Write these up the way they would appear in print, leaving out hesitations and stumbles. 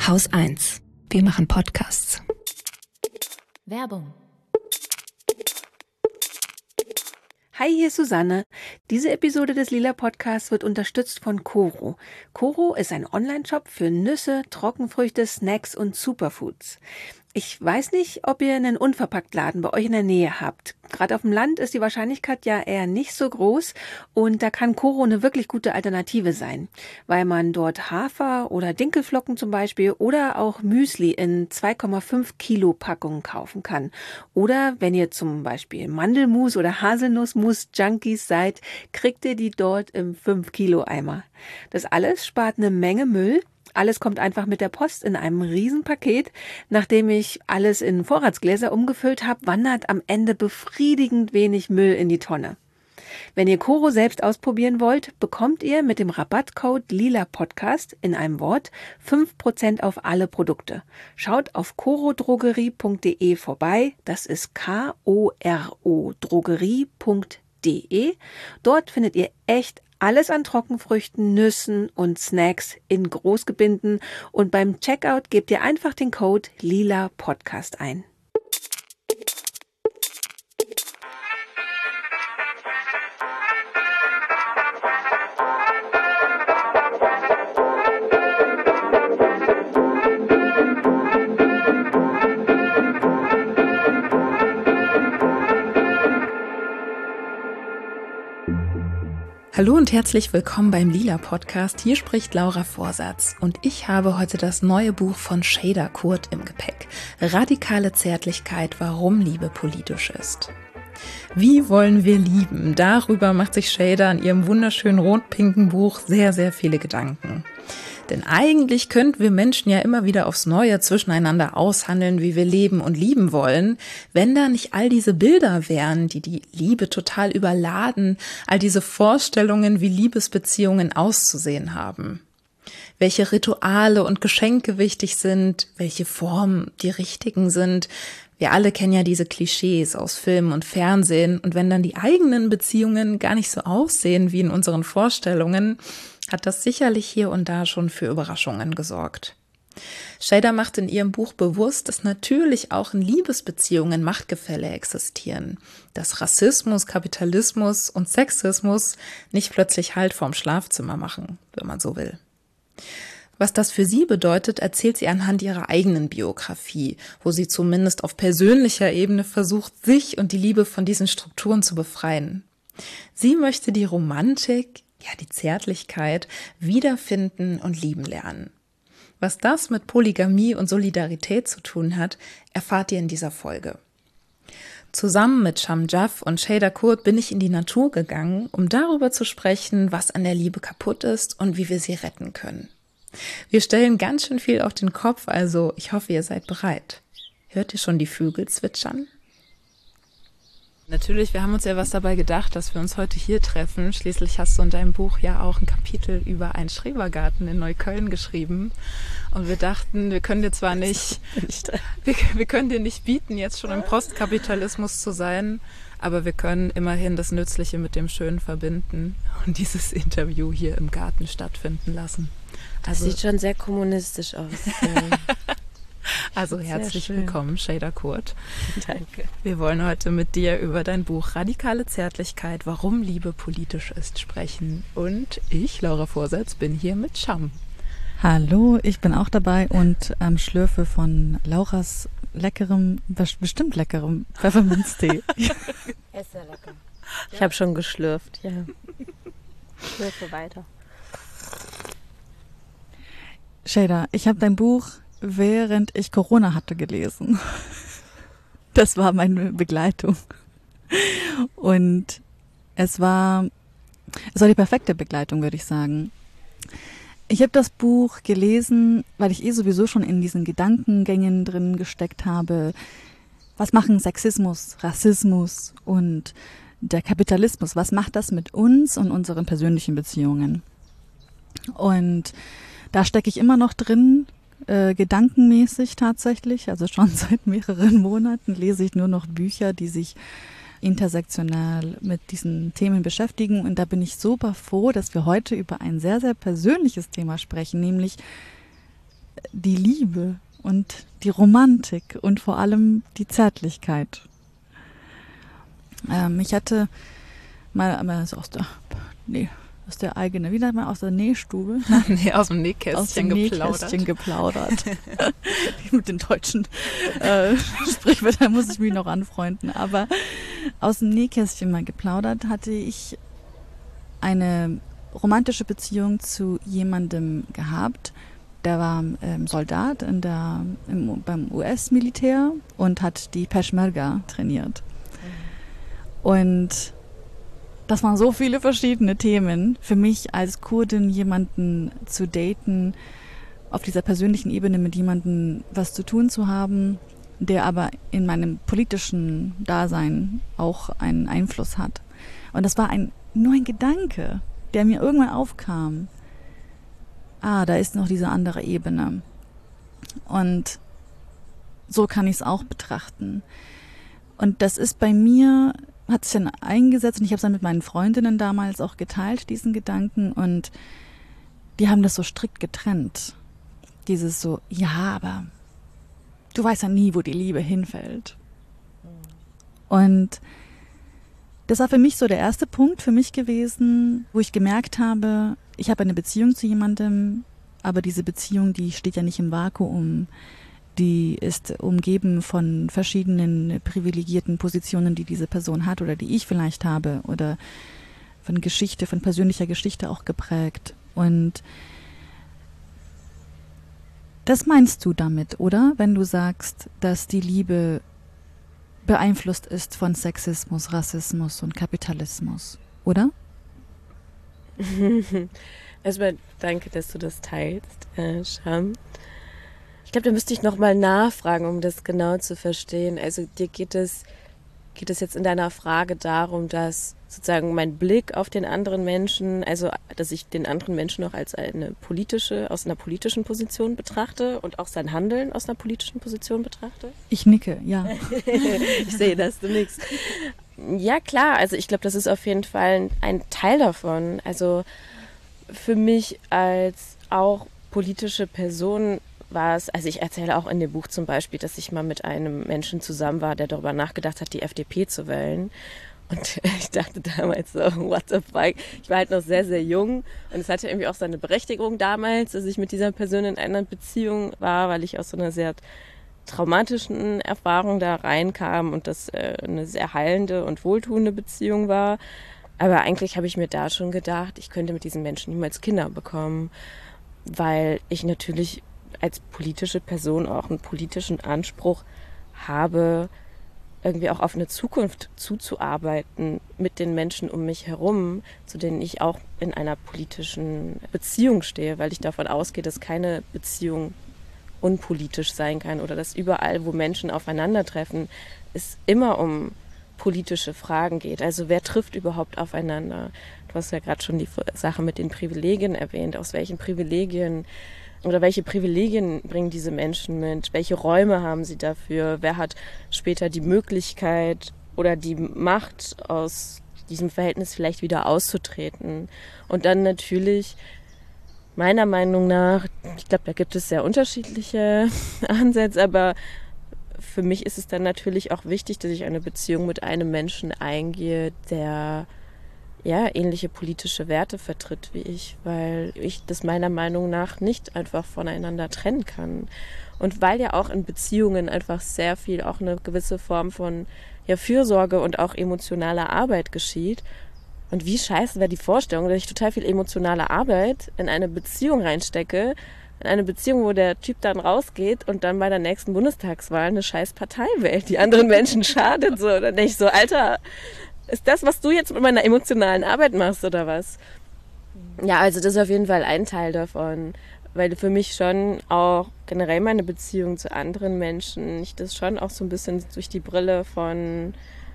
Haus 1. Wir machen Podcasts. Werbung. Hi, hier ist Susanne. Diese Episode des Lila Podcasts wird unterstützt von Koro. Koro ist ein Online-Shop für Nüsse, Trockenfrüchte, Snacks und Superfoods. Ich weiß nicht, ob ihr einen Unverpacktladen bei euch in der Nähe habt. Gerade auf dem Land ist die Wahrscheinlichkeit ja eher nicht so groß und da kann Koro eine wirklich gute Alternative sein, weil man dort Hafer oder Dinkelflocken zum Beispiel oder auch Müsli in 2,5 Kilo Packungen kaufen kann. Oder wenn ihr zum Beispiel Mandelmus oder Haselnussmus-Junkies seid, kriegt ihr die dort im 5 Kilo Eimer. Das alles spart eine Menge Müll. Alles kommt einfach mit der Post in einem Riesenpaket. Nachdem ich alles in Vorratsgläser umgefüllt habe, wandert am Ende befriedigend wenig Müll in die Tonne. Wenn ihr Koro selbst ausprobieren wollt, bekommt ihr mit dem Rabattcode LILAPodcast in einem Wort 5% auf alle Produkte. Schaut auf korodrogerie.de vorbei. Das ist K-O-R-O Drogerie.de. Dort findet ihr echt alles an Trockenfrüchten, Nüssen und Snacks in Großgebinden und beim Checkout gebt ihr einfach den Code LILAPodcast ein. Hallo und herzlich willkommen beim Lila Podcast. Hier spricht Laura Vorsatz und ich habe heute das neue Buch von Şeyda Kurt im Gepäck. Radikale Zärtlichkeit, warum Liebe politisch ist. Wie wollen wir lieben? Darüber macht sich Şeyda in ihrem wunderschönen rot-pinken Buch sehr, sehr viele Gedanken. Denn eigentlich könnten wir Menschen ja immer wieder aufs Neue zwischeneinander aushandeln, wie wir leben und lieben wollen, wenn da nicht all diese Bilder wären, die die Liebe total überladen, all diese Vorstellungen, wie Liebesbeziehungen auszusehen haben. Welche Rituale und Geschenke wichtig sind, welche Formen die richtigen sind. Wir alle kennen ja diese Klischees aus Film und Fernsehen und wenn dann die eigenen Beziehungen gar nicht so aussehen wie in unseren Vorstellungen, hat das sicherlich hier und da schon für Überraschungen gesorgt. Şeyda macht in ihrem Buch bewusst, dass natürlich auch in Liebesbeziehungen Machtgefälle existieren, dass Rassismus, Kapitalismus und Sexismus nicht plötzlich Halt vorm Schlafzimmer machen, wenn man so will. Was das für sie bedeutet, erzählt sie anhand ihrer eigenen Biografie, wo sie zumindest auf persönlicher Ebene versucht, sich und die Liebe von diesen Strukturen zu befreien. Sie möchte die Romantik, die Zärtlichkeit wiederfinden und lieben lernen. Was das mit Polygamie und Solidarität zu tun hat, erfahrt ihr in dieser Folge. Zusammen mit Sham Jaff und Şeyda Kurt bin ich in die Natur gegangen, um darüber zu sprechen, was an der Liebe kaputt ist und wie wir sie retten können. Wir stellen ganz schön viel auf den Kopf, also ich hoffe, ihr seid bereit. Hört ihr schon die Vögel zwitschern? Natürlich, wir haben uns ja was dabei gedacht, dass wir uns heute hier treffen. Schließlich hast du in deinem Buch ja auch ein Kapitel über einen Schrebergarten in Neukölln geschrieben. Und wir dachten, wir können dir zwar nicht, wir können dir nicht bieten, jetzt schon im Postkapitalismus zu sein, aber wir können immerhin das Nützliche mit dem Schönen verbinden und dieses Interview hier im Garten stattfinden lassen. Das sieht schon sehr kommunistisch aus. Also herzlich willkommen, Şeyda Kurt. Danke. Wir wollen heute mit dir über dein Buch Radikale Zärtlichkeit, warum Liebe politisch ist, sprechen. Und ich, Laura Vorsatz, bin hier mit Sham. Hallo, ich bin auch dabei und schlürfe von Lauras bestimmt leckerem Pfefferminztee. Er ist sehr lecker. Ich habe schon geschlürft, ja. Schlürfe weiter. Şeyda, ich habe dein Buch während ich Corona hatte gelesen. Das war meine Begleitung. Und es war die perfekte Begleitung, würde ich sagen. Ich habe das Buch gelesen, weil ich sowieso schon in diesen Gedankengängen drin gesteckt habe. Was machen Sexismus, Rassismus und der Kapitalismus? Was macht das mit uns und unseren persönlichen Beziehungen? Und da stecke ich immer noch drin, gedankenmäßig tatsächlich. Also schon seit mehreren Monaten lese ich nur noch Bücher, die sich intersektional mit diesen Themen beschäftigen. Und da bin ich super froh, dass wir heute über ein sehr, sehr persönliches Thema sprechen, nämlich die Liebe und die Romantik und vor allem die Zärtlichkeit. Ich hatte mal aus der eigenen, wie sagt man, aus der Nähstube? Nee, aus dem Nähkästchen geplaudert. Mit den deutschen Sprichwörtern muss ich mich noch anfreunden. Aber aus dem Nähkästchen mal geplaudert, hatte ich eine romantische Beziehung zu jemandem gehabt, der war Soldat beim US-Militär und hat die Peschmerga trainiert. Und das waren so viele verschiedene Themen. Für mich als Kurdin jemanden zu daten, auf dieser persönlichen Ebene mit jemandem was zu tun zu haben, der aber in meinem politischen Dasein auch einen Einfluss hat. Und das war nur ein Gedanke, der mir irgendwann aufkam. Da ist noch diese andere Ebene. Und so kann ich es auch betrachten. Und das ist bei mir, hat sich dann eingesetzt und ich habe es dann mit meinen Freundinnen damals auch geteilt, diesen Gedanken. Und die haben das so strikt getrennt. Dieses so, ja, aber du weißt ja nie, wo die Liebe hinfällt. Und das war für mich so der erste Punkt für mich gewesen, wo ich gemerkt habe, ich habe eine Beziehung zu jemandem, aber diese Beziehung, die steht ja nicht im Vakuum. Die ist umgeben von verschiedenen privilegierten Positionen, die diese Person hat oder die ich vielleicht habe oder von Geschichte, von persönlicher Geschichte auch geprägt. Und das meinst du damit, oder? Wenn du sagst, dass die Liebe beeinflusst ist von Sexismus, Rassismus und Kapitalismus, oder? Erstmal danke, dass du das teilst, Sham. Ich glaube, da müsste ich nochmal nachfragen, um das genau zu verstehen. Also dir geht es jetzt in deiner Frage darum, dass sozusagen mein Blick auf den anderen Menschen, also dass ich den anderen Menschen auch als aus einer politischen Position betrachte und auch sein Handeln aus einer politischen Position betrachte? Ich nicke, ja. Ich sehe, dass du nickst. Ja, klar, also ich glaube, das ist auf jeden Fall ein Teil davon. Also für mich als auch politische Person war es, also ich erzähle auch in dem Buch zum Beispiel, dass ich mal mit einem Menschen zusammen war, der darüber nachgedacht hat, die FDP zu wählen. Und ich dachte damals so, what the fuck? Ich war halt noch sehr, sehr jung und es hatte irgendwie auch seine Berechtigung damals, dass ich mit dieser Person in einer Beziehung war, weil ich aus so einer sehr traumatischen Erfahrung da reinkam und das eine sehr heilende und wohltuende Beziehung war. Aber eigentlich habe ich mir da schon gedacht, ich könnte mit diesen Menschen niemals Kinder bekommen, weil ich natürlich als politische Person auch einen politischen Anspruch habe, irgendwie auch auf eine Zukunft zuzuarbeiten mit den Menschen um mich herum, zu denen ich auch in einer politischen Beziehung stehe, weil ich davon ausgehe, dass keine Beziehung unpolitisch sein kann oder dass überall, wo Menschen aufeinandertreffen, es immer um politische Fragen geht. Also wer trifft überhaupt aufeinander? Du hast ja gerade schon die Sache mit den Privilegien erwähnt. Aus welchen Privilegien oder welche Privilegien bringen diese Menschen mit? Welche Räume haben sie dafür? Wer hat später die Möglichkeit oder die Macht, aus diesem Verhältnis vielleicht wieder auszutreten? Und dann natürlich, meiner Meinung nach, ich glaube, da gibt es sehr unterschiedliche Ansätze, aber für mich ist es dann natürlich auch wichtig, dass ich eine Beziehung mit einem Menschen eingehe, der ähnliche politische Werte vertritt wie ich, weil ich das meiner Meinung nach nicht einfach voneinander trennen kann. Und weil ja auch in Beziehungen einfach sehr viel auch eine gewisse Form von Fürsorge und auch emotionaler Arbeit geschieht. Und wie scheiße wäre die Vorstellung, dass ich total viel emotionale Arbeit in eine Beziehung reinstecke, in eine Beziehung, wo der Typ dann rausgeht und dann bei der nächsten Bundestagswahl eine scheiß Partei wählt, die anderen Menschen schadet. So. Dann denke ich so, Alter, ist das, was du jetzt mit meiner emotionalen Arbeit machst oder was? Ja, also das ist auf jeden Fall ein Teil davon, weil für mich schon auch generell meine Beziehung zu anderen Menschen, ich das schon auch so ein bisschen durch die Brille von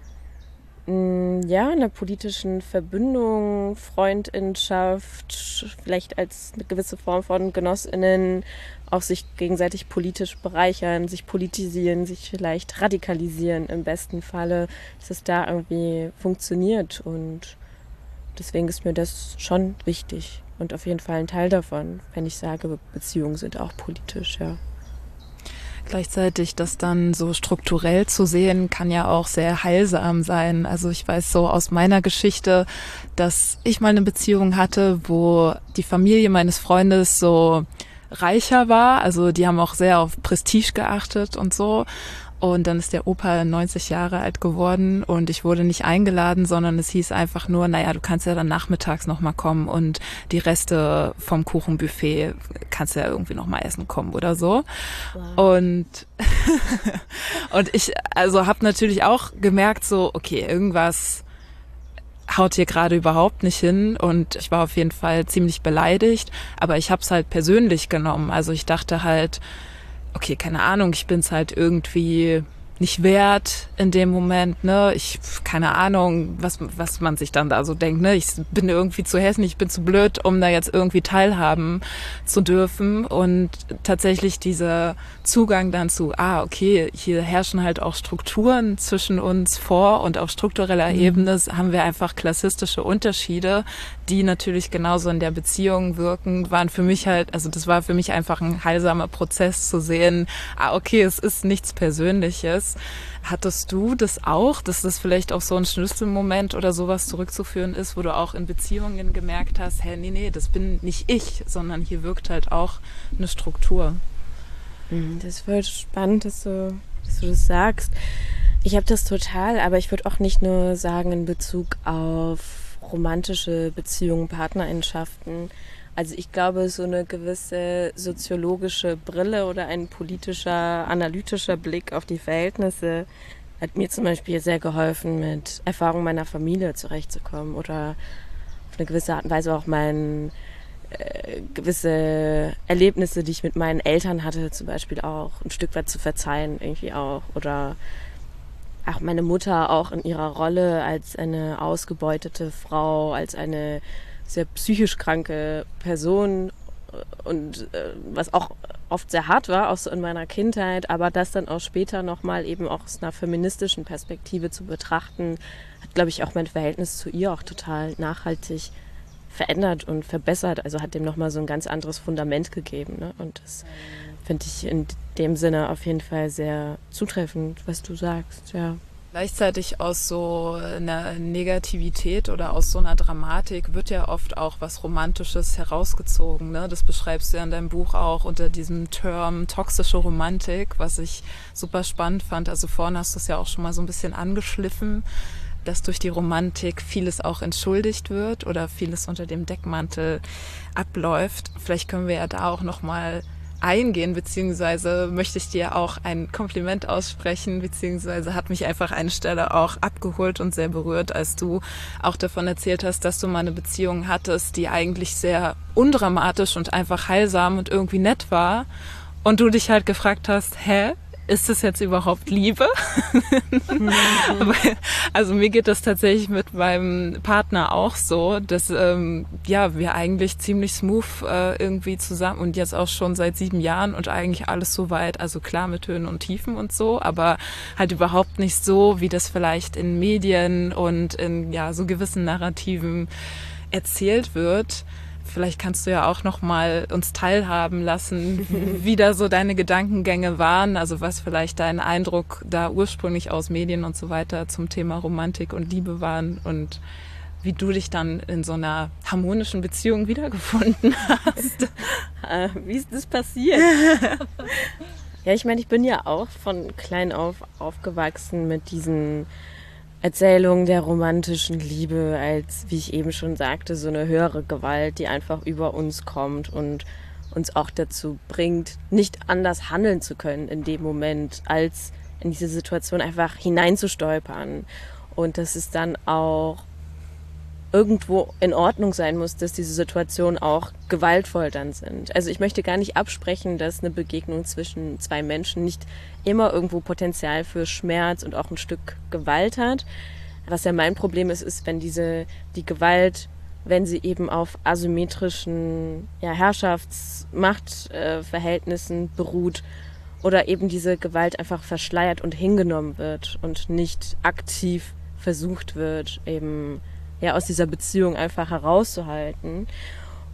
einer politischen Verbindung, Freundinschaft, vielleicht als eine gewisse Form von GenossInnen auch sich gegenseitig politisch bereichern, sich politisieren, sich vielleicht radikalisieren im besten Falle, dass es da irgendwie funktioniert und deswegen ist mir das schon wichtig, und auf jeden Fall ein Teil davon, wenn ich sage, Beziehungen sind auch politisch, ja. Gleichzeitig das dann so strukturell zu sehen, kann ja auch sehr heilsam sein. Also ich weiß so aus meiner Geschichte, dass ich mal eine Beziehung hatte, wo die Familie meines Freundes so reicher war. Also die haben auch sehr auf Prestige geachtet und so. Und dann ist der Opa 90 Jahre alt geworden und ich wurde nicht eingeladen, sondern es hieß einfach nur, naja, du kannst ja dann nachmittags nochmal kommen und die Reste vom Kuchenbuffet kannst du ja irgendwie nochmal essen kommen oder so. Wow. Und ich also habe natürlich auch gemerkt so, okay, irgendwas haut hier gerade überhaupt nicht hin und ich war auf jeden Fall ziemlich beleidigt, aber ich habe es halt persönlich genommen. Also ich dachte halt, okay, keine Ahnung, ich bin's halt irgendwie nicht wert in dem Moment, ne? Keine Ahnung, was man sich dann da so denkt, ne? Ich bin irgendwie zu hässlich, ich bin zu blöd, um da jetzt irgendwie teilhaben zu dürfen. Und tatsächlich dieser Zugang dann zu, okay, hier herrschen halt auch Strukturen zwischen uns vor und auf struktureller Ebene haben wir einfach klassistische Unterschiede, die natürlich genauso in der Beziehung wirken, waren für mich halt, also das war für mich einfach ein heilsamer Prozess zu sehen, okay, es ist nichts Persönliches. Hattest du das auch, dass das vielleicht auf so einen Schlüsselmoment oder sowas zurückzuführen ist, wo du auch in Beziehungen gemerkt hast, nee, das bin nicht ich, sondern hier wirkt halt auch eine Struktur? Das ist voll spannend, dass du das sagst. Ich habe das total, aber ich würde auch nicht nur sagen in Bezug auf romantische Beziehungen, Partnerschaften. Also ich glaube, so eine gewisse soziologische Brille oder ein politischer, analytischer Blick auf die Verhältnisse hat mir zum Beispiel sehr geholfen, mit Erfahrungen meiner Familie zurechtzukommen oder auf eine gewisse Art und Weise auch gewisse Erlebnisse, die ich mit meinen Eltern hatte, zum Beispiel auch ein Stück weit zu verzeihen irgendwie auch. Oder auch meine Mutter auch in ihrer Rolle als eine ausgebeutete Frau, als eine sehr psychisch kranke Person und was auch oft sehr hart war, auch so in meiner Kindheit, aber das dann auch später nochmal eben auch aus einer feministischen Perspektive zu betrachten, hat, glaube ich, auch mein Verhältnis zu ihr auch total nachhaltig verändert und verbessert, also hat dem nochmal so ein ganz anderes Fundament gegeben, ne? Und das finde ich in dem Sinne auf jeden Fall sehr zutreffend, was du sagst, ja. Gleichzeitig aus so einer Negativität oder aus so einer Dramatik wird ja oft auch was Romantisches herausgezogen, ne? Das beschreibst du ja in deinem Buch auch unter diesem Term toxische Romantik, was ich super spannend fand. Also vorhin hast du es ja auch schon mal so ein bisschen angeschliffen, dass durch die Romantik vieles auch entschuldigt wird oder vieles unter dem Deckmantel abläuft. Vielleicht können wir ja da auch noch mal eingehen, beziehungsweise möchte ich dir auch ein Kompliment aussprechen, beziehungsweise hat mich einfach eine Stelle auch abgeholt und sehr berührt, als du auch davon erzählt hast, dass du mal eine Beziehung hattest, die eigentlich sehr undramatisch und einfach heilsam und irgendwie nett war und du dich halt gefragt hast, ist das jetzt überhaupt Liebe? Also mir geht das tatsächlich mit meinem Partner auch so, dass wir eigentlich ziemlich smooth irgendwie zusammen und jetzt auch schon seit 7 Jahren und eigentlich alles so weit, also klar mit Höhen und Tiefen und so, aber halt überhaupt nicht so, wie das vielleicht in Medien und in so gewissen Narrativen erzählt wird. Vielleicht kannst du ja auch noch mal uns teilhaben lassen, wie da so deine Gedankengänge waren, also was vielleicht dein Eindruck da ursprünglich aus Medien und so weiter zum Thema Romantik und Liebe waren und wie du dich dann in so einer harmonischen Beziehung wiedergefunden hast. Wie ist das passiert? Ja, ich meine, ich bin ja auch von klein auf aufgewachsen mit diesen Erzählung der romantischen Liebe als, wie ich eben schon sagte, so eine höhere Gewalt, die einfach über uns kommt und uns auch dazu bringt, nicht anders handeln zu können in dem Moment, als in diese Situation einfach hineinzustolpern. Und dass es dann auch irgendwo in Ordnung sein muss, dass diese Situationen auch gewaltvoll dann sind. Also ich möchte gar nicht absprechen, dass eine Begegnung zwischen 2 Menschen nicht immer irgendwo Potenzial für Schmerz und auch ein Stück Gewalt hat. Was ja mein Problem ist, wenn die Gewalt, wenn sie eben auf asymmetrischen Herrschafts-Machtverhältnissen beruht oder eben diese Gewalt einfach verschleiert und hingenommen wird und nicht aktiv versucht wird, eben aus dieser Beziehung einfach herauszuhalten.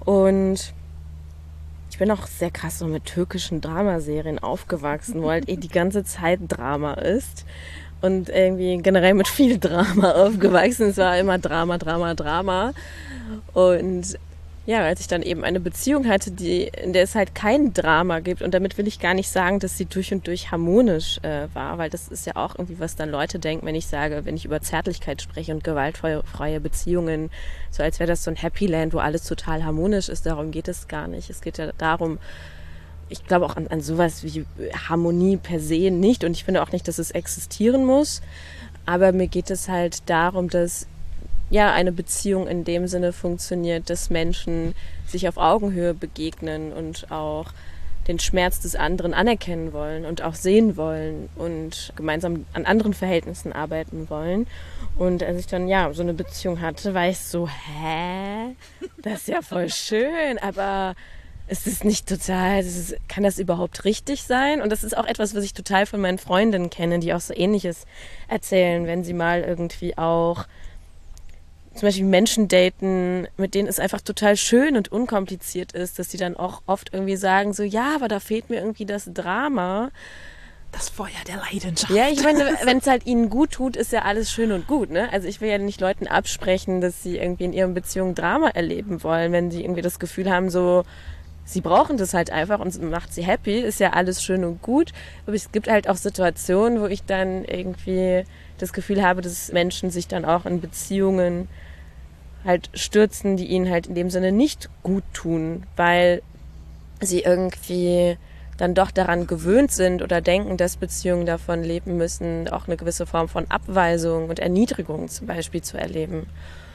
Und ich bin auch sehr krass so mit türkischen Dramaserien aufgewachsen, wo halt die ganze Zeit Drama ist. Und irgendwie generell mit viel Drama aufgewachsen. Es war immer Drama, Drama, Drama. Und ja, als ich dann eben eine Beziehung hatte, in der es halt kein Drama gibt, und damit will ich gar nicht sagen, dass sie durch und durch harmonisch war, weil das ist ja auch irgendwie, was dann Leute denken, wenn ich über Zärtlichkeit spreche und gewaltfreie Beziehungen, so als wäre das so ein Happy Land, wo alles total harmonisch ist. Darum geht es gar nicht. Es geht ja darum, ich glaube auch an sowas wie Harmonie per se nicht, und ich finde auch nicht, dass es existieren muss, aber mir geht es halt darum, dass ja eine Beziehung in dem Sinne funktioniert, dass Menschen sich auf Augenhöhe begegnen und auch den Schmerz des anderen anerkennen wollen und auch sehen wollen und gemeinsam an anderen Verhältnissen arbeiten wollen. Und als ich dann so eine Beziehung hatte, war ich so, das ist ja voll schön, aber es ist nicht total, kann das überhaupt richtig sein? Und das ist auch etwas, was ich total von meinen Freundinnen kenne, die auch so Ähnliches erzählen, wenn sie mal irgendwie auch zum Beispiel Menschen daten, mit denen es einfach total schön und unkompliziert ist, dass sie dann auch oft irgendwie sagen so, ja, aber da fehlt mir irgendwie das Drama. Das Feuer der Leidenschaft. Ja, ich meine, wenn es halt ihnen gut tut, ist ja alles schön und gut, ne? Also ich will ja nicht Leuten absprechen, dass sie irgendwie in ihren Beziehungen Drama erleben wollen, wenn sie irgendwie das Gefühl haben, so, sie brauchen das halt einfach und es macht sie happy, ist ja alles schön und gut. Aber es gibt halt auch Situationen, wo ich dann irgendwie das Gefühl habe, dass Menschen sich dann auch in Beziehungen halt stürzen, die ihnen halt in dem Sinne nicht gut tun, weil sie irgendwie dann doch daran gewöhnt sind oder denken, dass Beziehungen davon leben müssen, auch eine gewisse Form von Abweisung und Erniedrigung zum Beispiel zu erleben.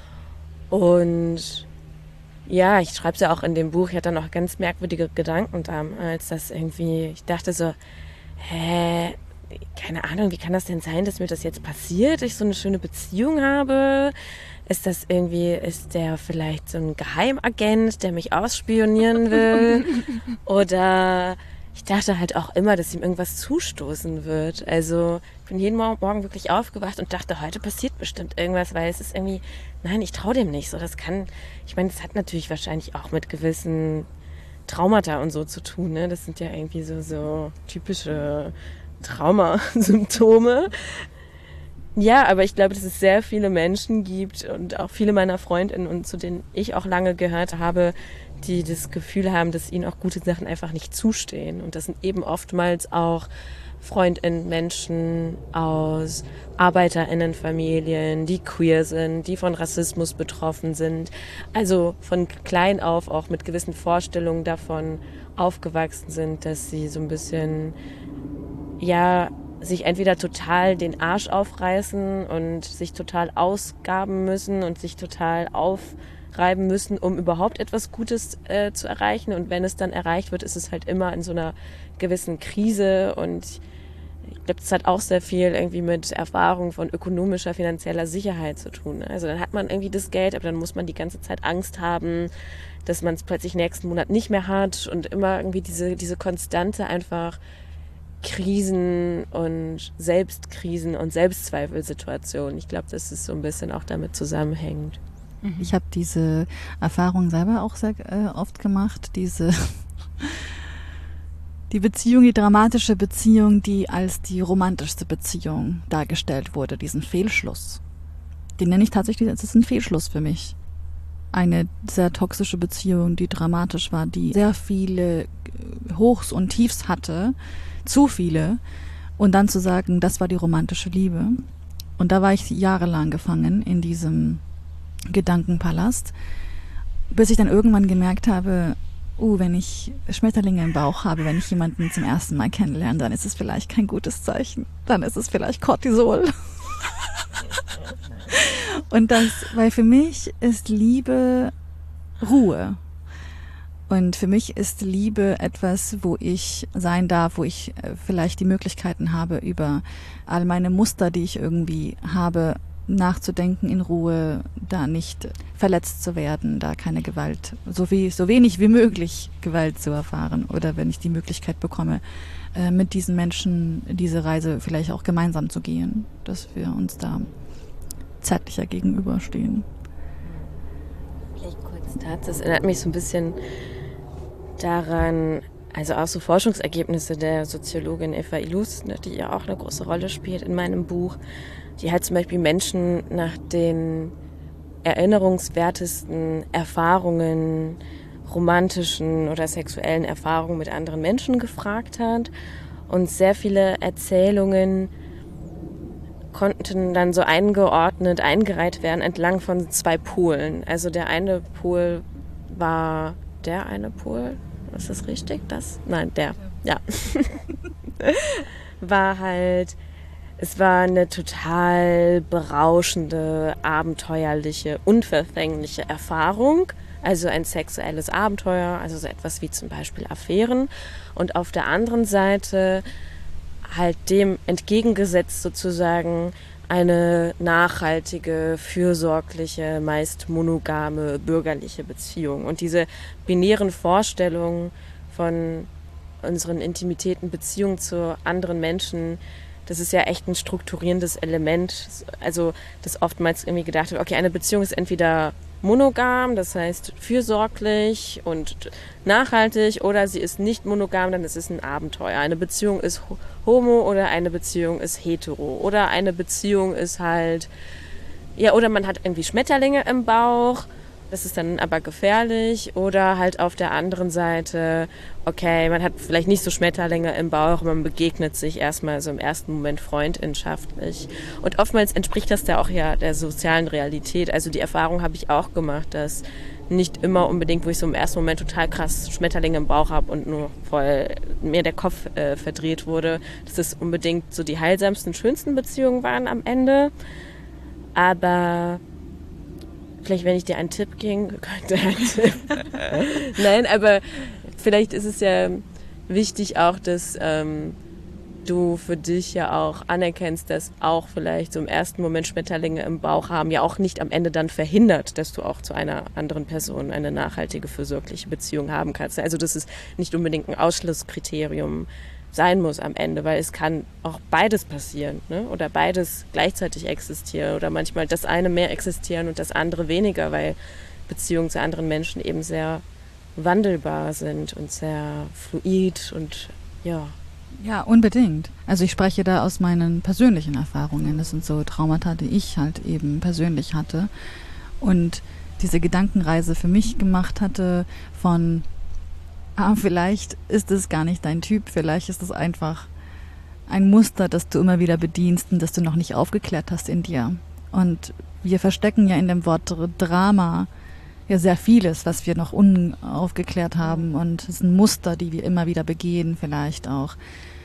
Und ja, ich schreibe es ja auch in dem Buch, ich hatte dann auch ganz merkwürdige Gedanken damals, dass irgendwie, ich dachte so, keine Ahnung, wie kann das denn sein, dass mir das jetzt passiert, dass ich so eine schöne Beziehung habe? Ist der vielleicht so ein Geheimagent, der mich ausspionieren will? Oder ich dachte halt auch immer, dass ihm irgendwas zustoßen wird. Also ich bin jeden Morgen wirklich aufgewacht und dachte, heute passiert bestimmt irgendwas, weil es ist irgendwie, nein, ich traue dem nicht so. Das hat natürlich wahrscheinlich auch mit gewissen Traumata und so zu tun, ne? Das sind ja irgendwie so typische Traumasymptome. Ja, aber ich glaube, dass es sehr viele Menschen gibt und auch viele meiner Freundinnen, und zu denen ich auch lange gehört habe, die das Gefühl haben, dass ihnen auch gute Sachen einfach nicht zustehen. Und das sind eben oftmals auch FreundInnen, Menschen aus ArbeiterInnenfamilien, die queer sind, die von Rassismus betroffen sind. Also von klein auf auch mit gewissen Vorstellungen davon aufgewachsen sind, dass sie so ein bisschen, sich entweder total den Arsch aufreißen und sich total ausgaben müssen und sich total aufreiben müssen, um überhaupt etwas Gutes zu erreichen. Und wenn es dann erreicht wird, ist es halt immer in so einer gewissen Krise. Und ich glaube, das hat auch sehr viel irgendwie mit Erfahrung von ökonomischer, finanzieller Sicherheit zu tun. Also dann hat man irgendwie das Geld, aber dann muss man die ganze Zeit Angst haben, dass man es plötzlich nächsten Monat nicht mehr hat, und immer irgendwie diese konstante einfach Krisen und Selbstkrisen und Selbstzweifelsituationen. Ich glaube, dass es so ein bisschen auch damit zusammenhängt. Ich habe diese Erfahrung selber auch sehr oft gemacht, die Beziehung, die dramatische Beziehung, die als die romantischste Beziehung dargestellt wurde, diesen Fehlschluss. Den nenne ich tatsächlich, es ist ein Fehlschluss für mich. Eine sehr toxische Beziehung, die dramatisch war, die sehr viele Hochs und Tiefs hatte, zu viele, und dann zu sagen, das war die romantische Liebe. Und da war ich jahrelang gefangen in diesem Gedankenpalast, bis ich dann irgendwann gemerkt habe, wenn ich Schmetterlinge im Bauch habe, wenn ich jemanden zum ersten Mal kennenlerne, dann ist es vielleicht kein gutes Zeichen. Dann ist es vielleicht Cortisol. Weil für mich ist Liebe Ruhe. Und für mich ist Liebe etwas, wo ich sein darf, wo ich vielleicht die Möglichkeiten habe, über all meine Muster, die ich irgendwie habe, nachzudenken in Ruhe, da nicht verletzt zu werden, da keine Gewalt, so wenig wie möglich Gewalt zu erfahren, oder wenn ich die Möglichkeit bekomme, mit diesen Menschen diese Reise vielleicht auch gemeinsam zu gehen, dass wir uns da zärtlicher gegenüberstehen. Vielleicht kurz Das erinnert mich so ein bisschen daran, also auch so Forschungsergebnisse der Soziologin Eva Illouz, ne, die ja auch eine große Rolle spielt in meinem Buch, die halt zum Beispiel Menschen nach den erinnerungswertesten Erfahrungen, romantischen oder sexuellen Erfahrungen mit anderen Menschen gefragt hat. Und sehr viele Erzählungen konnten dann so eingereiht werden entlang von 2 Polen. Also der eine Pol war der eine Pol, ist das richtig? Ja. War halt, es war eine total berauschende, abenteuerliche, unverfängliche Erfahrung. Also ein sexuelles Abenteuer, also so etwas wie zum Beispiel Affären. Und auf der anderen Seite halt dem entgegengesetzt sozusagen eine nachhaltige, fürsorgliche, meist monogame, bürgerliche Beziehung. Und diese binären Vorstellungen von unseren intimitäten Beziehungen zu anderen Menschen, das ist ja echt ein strukturierendes Element. Also, dass oftmals irgendwie gedacht wird, okay, eine Beziehung ist entweder monogam, das heißt fürsorglich und nachhaltig, oder sie ist nicht monogam, dann ist es ein Abenteuer. Eine Beziehung ist homo oder eine Beziehung ist hetero oder eine Beziehung ist halt, ja, oder man hat irgendwie Schmetterlinge im Bauch, das ist dann aber gefährlich, oder halt auf der anderen Seite, okay, man hat vielleicht nicht so Schmetterlinge im Bauch, man begegnet sich erstmal so im ersten Moment freundschaftlich. Und oftmals entspricht das ja auch ja der sozialen Realität. Also die Erfahrung habe ich auch gemacht, dass nicht immer unbedingt, wo ich so im ersten Moment total krass Schmetterlinge im Bauch habe und nur voll mir der Kopf verdreht wurde, dass es unbedingt so die heilsamsten, schönsten Beziehungen waren am Ende. Aber vielleicht, wenn ich dir einen Tipp geben könnte, Nein, aber vielleicht ist es ja wichtig auch, dass du für dich ja auch anerkennst, dass auch vielleicht so im ersten Moment Schmetterlinge im Bauch haben, ja auch nicht am Ende dann verhindert, dass du auch zu einer anderen Person eine nachhaltige, fürsorgliche Beziehung haben kannst. Also das ist nicht unbedingt ein Ausschlusskriterium sein muss am Ende, weil es kann auch beides passieren, ne? Oder beides gleichzeitig existieren oder manchmal das eine mehr existieren und das andere weniger, weil Beziehungen zu anderen Menschen eben sehr wandelbar sind und sehr fluid und ja. Ja, unbedingt. Also ich spreche da aus meinen persönlichen Erfahrungen. Das sind so Traumata, die ich halt eben persönlich hatte und diese Gedankenreise für mich gemacht hatte von vielleicht ist es gar nicht dein Typ, vielleicht ist es einfach ein Muster, das du immer wieder bedienst und das du noch nicht aufgeklärt hast in dir. Und wir verstecken ja in dem Wort Drama ja sehr vieles, was wir noch unaufgeklärt haben, und es sind Muster, die wir immer wieder begehen vielleicht auch.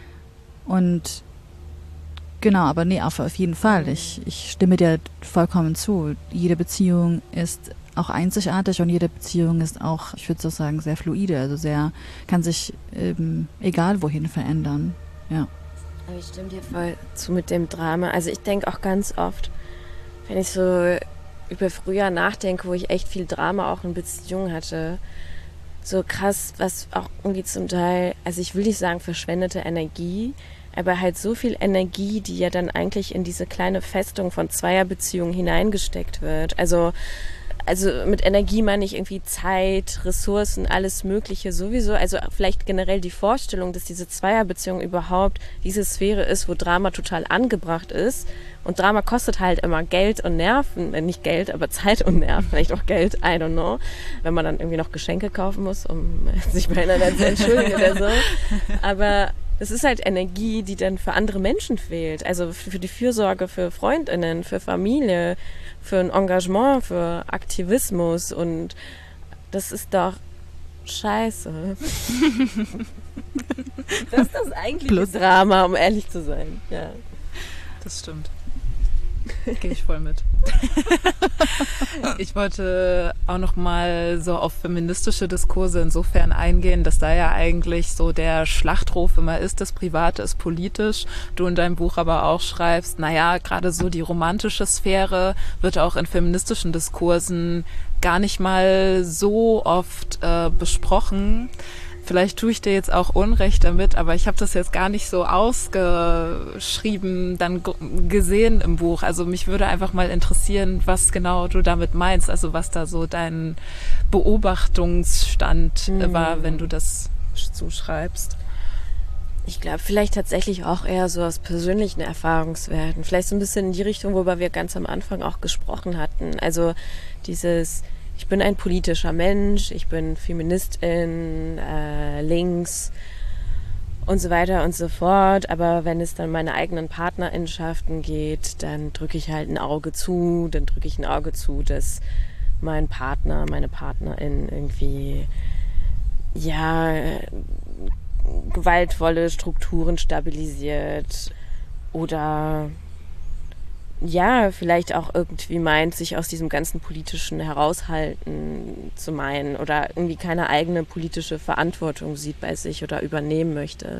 Und genau, aber nee, auf jeden Fall. Ich stimme dir vollkommen zu. Jede Beziehung ist auch einzigartig und jede Beziehung ist auch, ich würde so sagen, sehr fluide, also sehr, kann sich egal wohin verändern. Ja. Aber ich stimme dir voll zu mit dem Drama. Also ich denke auch ganz oft, wenn ich so über früher nachdenke, wo ich echt viel Drama auch in Beziehungen hatte, so krass, was auch irgendwie zum Teil, also ich will nicht sagen verschwendete Energie, aber halt so viel Energie, die ja dann eigentlich in diese kleine Festung von Zweierbeziehungen hineingesteckt wird. Also mit Energie meine ich irgendwie Zeit, Ressourcen, alles Mögliche sowieso. Also vielleicht generell die Vorstellung, dass diese Zweierbeziehung überhaupt diese Sphäre ist, wo Drama total angebracht ist. Und Drama kostet halt immer Geld und Nerven. Nicht Geld, aber Zeit und Nerven. Vielleicht auch Geld, I don't know. Wenn man dann irgendwie noch Geschenke kaufen muss, um sich bei einer zu entschuldigen oder so. Aber es ist halt Energie, die dann für andere Menschen fehlt. Also für die Fürsorge, für FreundInnen, für Familie, für ein Engagement, für Aktivismus. Und das ist doch scheiße. Das ist das eigentliche Drama, um ehrlich zu sein. Ja. Das stimmt. Gehe ich voll mit. Ich wollte auch noch mal so auf feministische Diskurse insofern eingehen, dass da ja eigentlich so der Schlachtruf immer ist, das Private ist politisch. Du in deinem Buch aber auch schreibst, naja, gerade so die romantische Sphäre wird auch in feministischen Diskursen gar nicht mal so oft besprochen. vielleicht tue ich dir jetzt auch Unrecht damit, aber ich habe das jetzt gar nicht so ausgeschrieben, dann gesehen im Buch. Also mich würde einfach mal interessieren, was genau du damit meinst, also was da so dein Beobachtungsstand war, wenn du das so schreibst. Ich glaube, vielleicht tatsächlich auch eher so aus persönlichen Erfahrungswerten. Vielleicht so ein bisschen in die Richtung, worüber wir ganz am Anfang auch gesprochen hatten. Also dieses, ich bin ein politischer Mensch, ich bin Feministin, links und so weiter und so fort. Aber wenn es dann meine eigenen Partnerinnenschaften geht, dann drücke ich halt ein Auge zu. Dann drücke ich ein Auge zu, dass mein Partner, meine Partnerin irgendwie, ja, gewaltvolle Strukturen stabilisiert oder ja, vielleicht auch irgendwie meint, sich aus diesem ganzen Politischen heraushalten zu meinen oder irgendwie keine eigene politische Verantwortung sieht bei sich oder übernehmen möchte.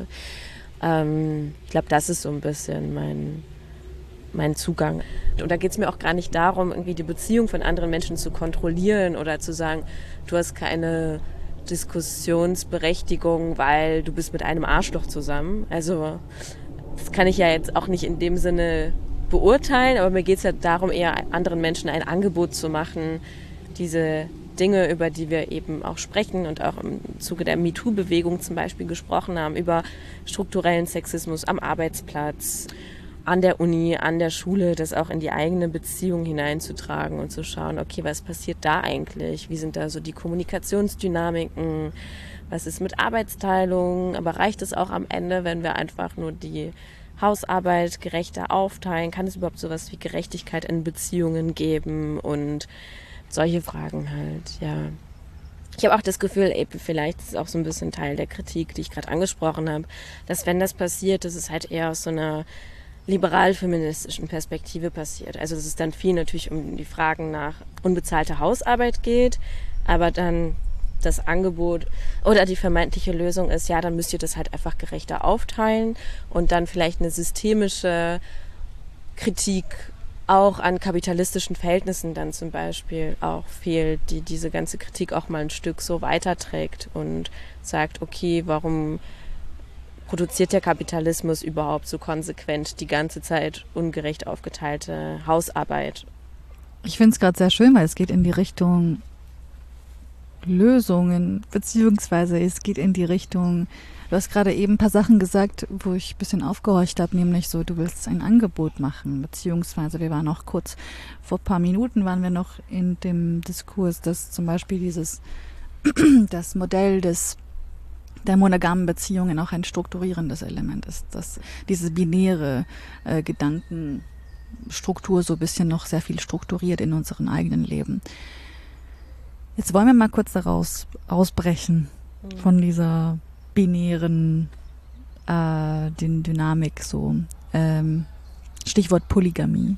Ich glaube, das ist so ein bisschen mein Zugang. Und da geht es mir auch gar nicht darum, irgendwie die Beziehung von anderen Menschen zu kontrollieren oder zu sagen, du hast keine Diskussionsberechtigung, weil du bist mit einem Arschloch zusammen. Also das kann ich ja jetzt auch nicht in dem Sinne beurteilen, aber mir geht es ja darum, eher anderen Menschen ein Angebot zu machen, diese Dinge, über die wir eben auch sprechen und auch im Zuge der MeToo-Bewegung zum Beispiel gesprochen haben, über strukturellen Sexismus am Arbeitsplatz, an der Uni, an der Schule, das auch in die eigene Beziehung hineinzutragen und zu schauen, okay, was passiert da eigentlich? Wie sind da so die Kommunikationsdynamiken? Was ist mit Arbeitsteilung? Aber reicht es auch am Ende, wenn wir einfach nur die Hausarbeit gerechter aufteilen? Kann es überhaupt sowas wie Gerechtigkeit in Beziehungen geben? Und solche Fragen halt, ja. Ich habe auch das Gefühl, vielleicht ist es auch so ein bisschen Teil der Kritik, die ich gerade angesprochen habe, dass wenn das passiert, dass es halt eher aus so einer liberal-feministischen Perspektive passiert. Also dass es dann viel natürlich um die Fragen nach unbezahlter Hausarbeit geht, aber dann das Angebot oder die vermeintliche Lösung ist, ja, dann müsst ihr das halt einfach gerechter aufteilen und dann vielleicht eine systemische Kritik auch an kapitalistischen Verhältnissen dann zum Beispiel auch fehlt, die diese ganze Kritik auch mal ein Stück so weiterträgt und sagt, okay, warum produziert der Kapitalismus überhaupt so konsequent die ganze Zeit ungerecht aufgeteilte Hausarbeit? Ich finde es gerade sehr schön, weil es geht in die Richtung Lösungen, beziehungsweise es geht in die Richtung, du hast gerade eben ein paar Sachen gesagt, wo ich ein bisschen aufgehorcht habe, nämlich so, du willst ein Angebot machen, beziehungsweise wir waren noch kurz, vor ein paar Minuten waren wir noch in dem Diskurs, dass zum Beispiel das Modell der monogamen Beziehungen auch ein strukturierendes Element ist, dass diese binäre Gedankenstruktur so ein bisschen noch sehr viel strukturiert in unserem eigenen Leben. Jetzt wollen wir mal kurz daraus ausbrechen von dieser binären Dynamik, so Stichwort Polygamie.